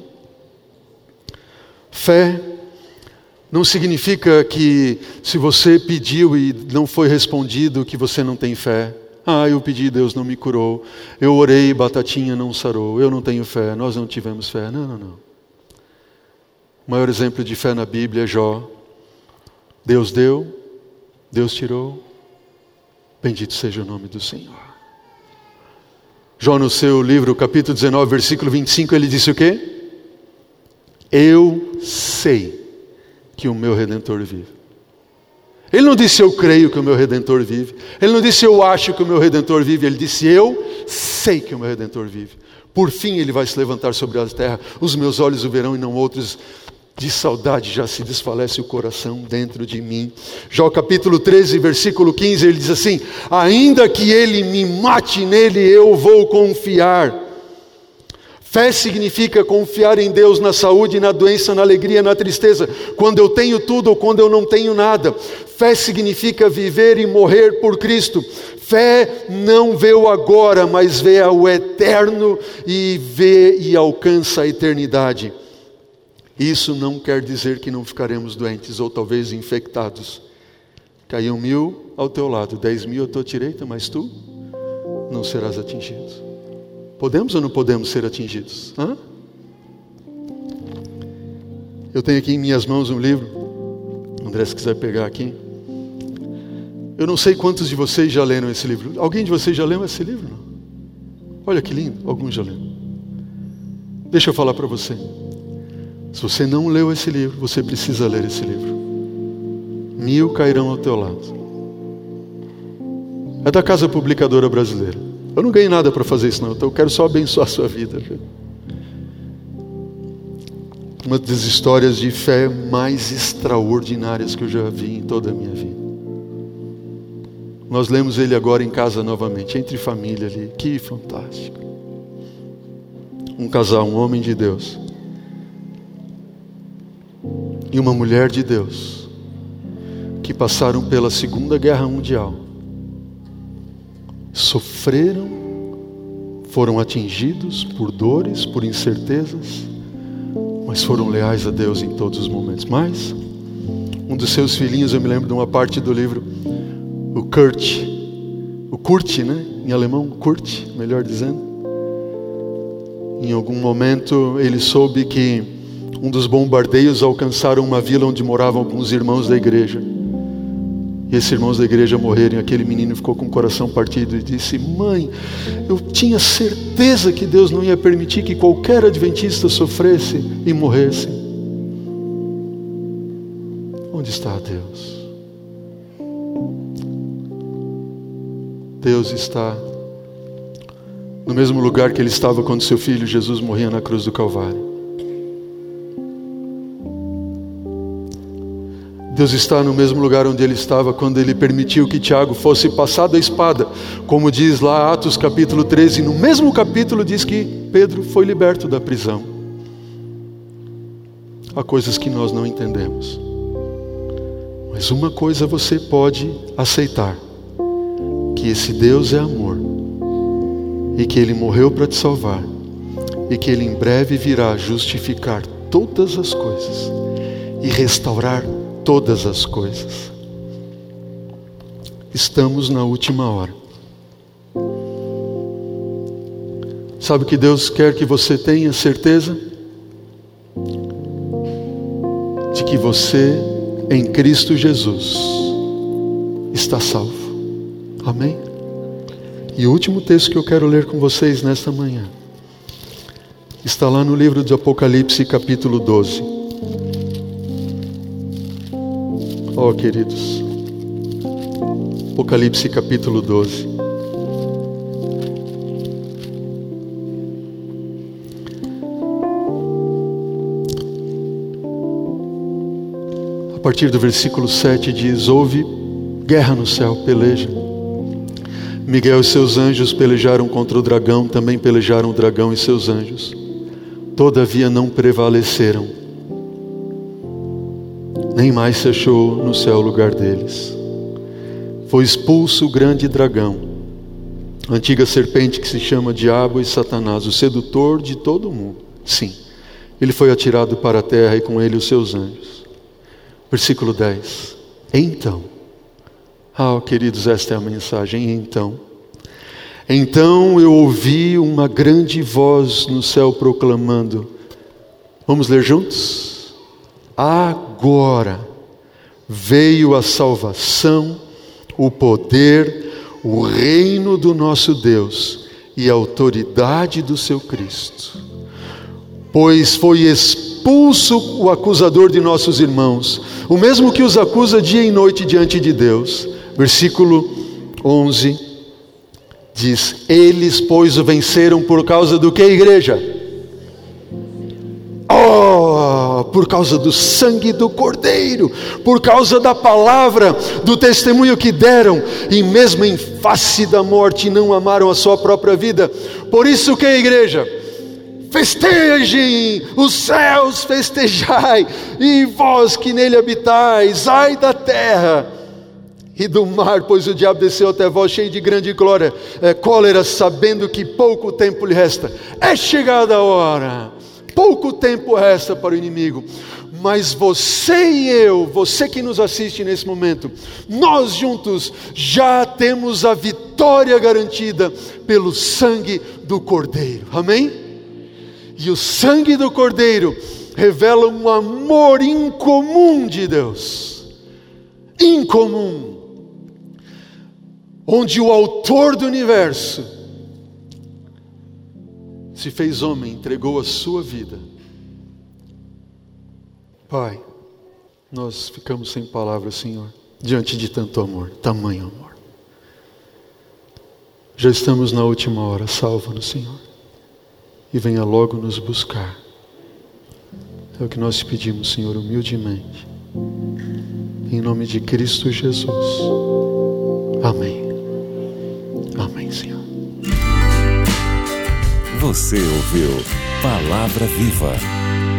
Fé não significa que se você pediu e não foi respondido, que você não tem fé. Ah, eu pedi, Deus não me curou. Eu orei, batatinha não sarou. Eu não tenho fé, nós não tivemos fé. Não, não, não. O maior exemplo de fé na Bíblia é Jó. Deus deu, Deus tirou. Bendito seja o nome do Senhor. Jó, no seu livro, capítulo dezenove, versículo vinte e cinco, ele disse o quê? Eu sei que o meu Redentor vive. Ele não disse eu creio que o meu Redentor vive. Ele não disse eu acho que o meu Redentor vive. Ele disse eu sei que o meu Redentor vive. Por fim ele vai se levantar sobre a terra. Os meus olhos o verão e não outros. De saudade já se desfalece o coração dentro de mim. Jó capítulo treze, versículo quinze, ele diz assim: ainda que ele me mate, nele eu vou confiar. Fé significa confiar em Deus na saúde, na doença, na alegria, na tristeza, quando eu tenho tudo ou quando eu não tenho nada. Fé significa viver e morrer por Cristo. Fé não vê o agora, mas vê o eterno e vê e alcança a eternidade. Isso não quer dizer que não ficaremos doentes ou talvez infectados. Caiu mil ao teu lado, dez mil à tua direita, mas tu não serás atingido. Podemos ou não podemos ser atingidos? Hã? Eu tenho aqui em minhas mãos um livro. André, se quiser pegar aqui. Eu não sei quantos de vocês já leram esse livro. Alguém de vocês já leu esse livro? Não? Olha que lindo, alguns já leram. Deixa eu falar para você. Se você não leu esse livro, você precisa ler esse livro. Mil cairão ao teu lado. É da Casa Publicadora Brasileira. Eu não ganhei nada para fazer isso não, então eu quero só abençoar a sua vida. Uma das histórias de fé mais extraordinárias que eu já vi em toda a minha vida. Nós lemos ele agora em casa novamente, entre família ali. Que fantástico. Um casal, um homem de Deus e uma mulher de Deus que passaram pela Segunda Guerra Mundial, sofreram, foram atingidos por dores, por incertezas, mas foram leais a Deus em todos os momentos. Mas um dos seus filhinhos, eu me lembro de uma parte do livro, o Kurt, o Kurt, né? Em alemão, Kurt, melhor dizendo. Em algum momento ele soube que um dos bombardeios alcançaram uma vila onde moravam alguns irmãos da igreja. E esses irmãos da igreja morreram. Aquele menino ficou com o coração partido e disse: mãe, eu tinha certeza que Deus não ia permitir que qualquer adventista sofresse e morresse. Onde está Deus? Deus está no mesmo lugar que Ele estava quando seu filho Jesus morria na cruz do Calvário. Deus está no mesmo lugar onde Ele estava quando Ele permitiu que Tiago fosse passado a espada. Como diz lá Atos capítulo treze, no mesmo capítulo diz que Pedro foi liberto da prisão. Há coisas que nós não entendemos. Mas uma coisa você pode aceitar: que esse Deus é amor, e que Ele morreu para te salvar, e que Ele em breve virá justificar todas as coisas e restaurar todas as coisas. Estamos na última hora. Sabe o que Deus quer que você tenha certeza? De que você, em Cristo Jesus, está salvo. Amém? E o último texto que eu quero ler com vocês nesta manhã está lá no livro de Apocalipse, capítulo doze. Ó, oh, queridos, Apocalipse, capítulo doze. A partir do versículo sete diz: houve guerra no céu, peleja. Miguel e seus anjos pelejaram contra o dragão, também pelejaram o dragão e seus anjos. Todavia não prevaleceram, nem mais se achou no céu o lugar deles. Foi expulso o grande dragão, a antiga serpente que se chama Diabo e Satanás, o sedutor de todo o mundo. Sim, ele foi atirado para a terra e com ele os seus anjos. Versículo dez. Então, ah, queridos, esta é a mensagem. Então, então eu ouvi uma grande voz no céu proclamando. Vamos ler juntos? Agora veio a salvação, o poder, o reino do nosso Deus e a autoridade do seu Cristo. Pois foi expulso o acusador de nossos irmãos, o mesmo que os acusa dia e noite diante de Deus. Versículo onze diz: eles, pois, o venceram por causa do que, igreja? Oh, por causa do sangue do Cordeiro, por causa da palavra, do testemunho que deram, e mesmo em face da morte não amaram a sua própria vida. Por isso que, igreja, festejem, os céus festejai, e vós que nele habitais, ai da terra e do mar, pois o diabo desceu até vós cheio de grande glória, é, cólera, sabendo que pouco tempo lhe resta. É chegada a hora, pouco tempo resta para o inimigo. Mas você e eu, você que nos assiste nesse momento, nós juntos já temos a vitória garantida pelo sangue do Cordeiro. Amém? E o sangue do Cordeiro revela um amor incomum de Deus. Incomum. Onde o autor do universo se fez homem, entregou a sua vida. Pai, nós ficamos sem palavras, Senhor, diante de tanto amor, tamanho amor. Já estamos na última hora, salva-nos, Senhor, e venha logo nos buscar. É o que nós te pedimos, Senhor, humildemente, em nome de Cristo Jesus. Amém. Amém, Senhor. Você ouviu Palavra Viva.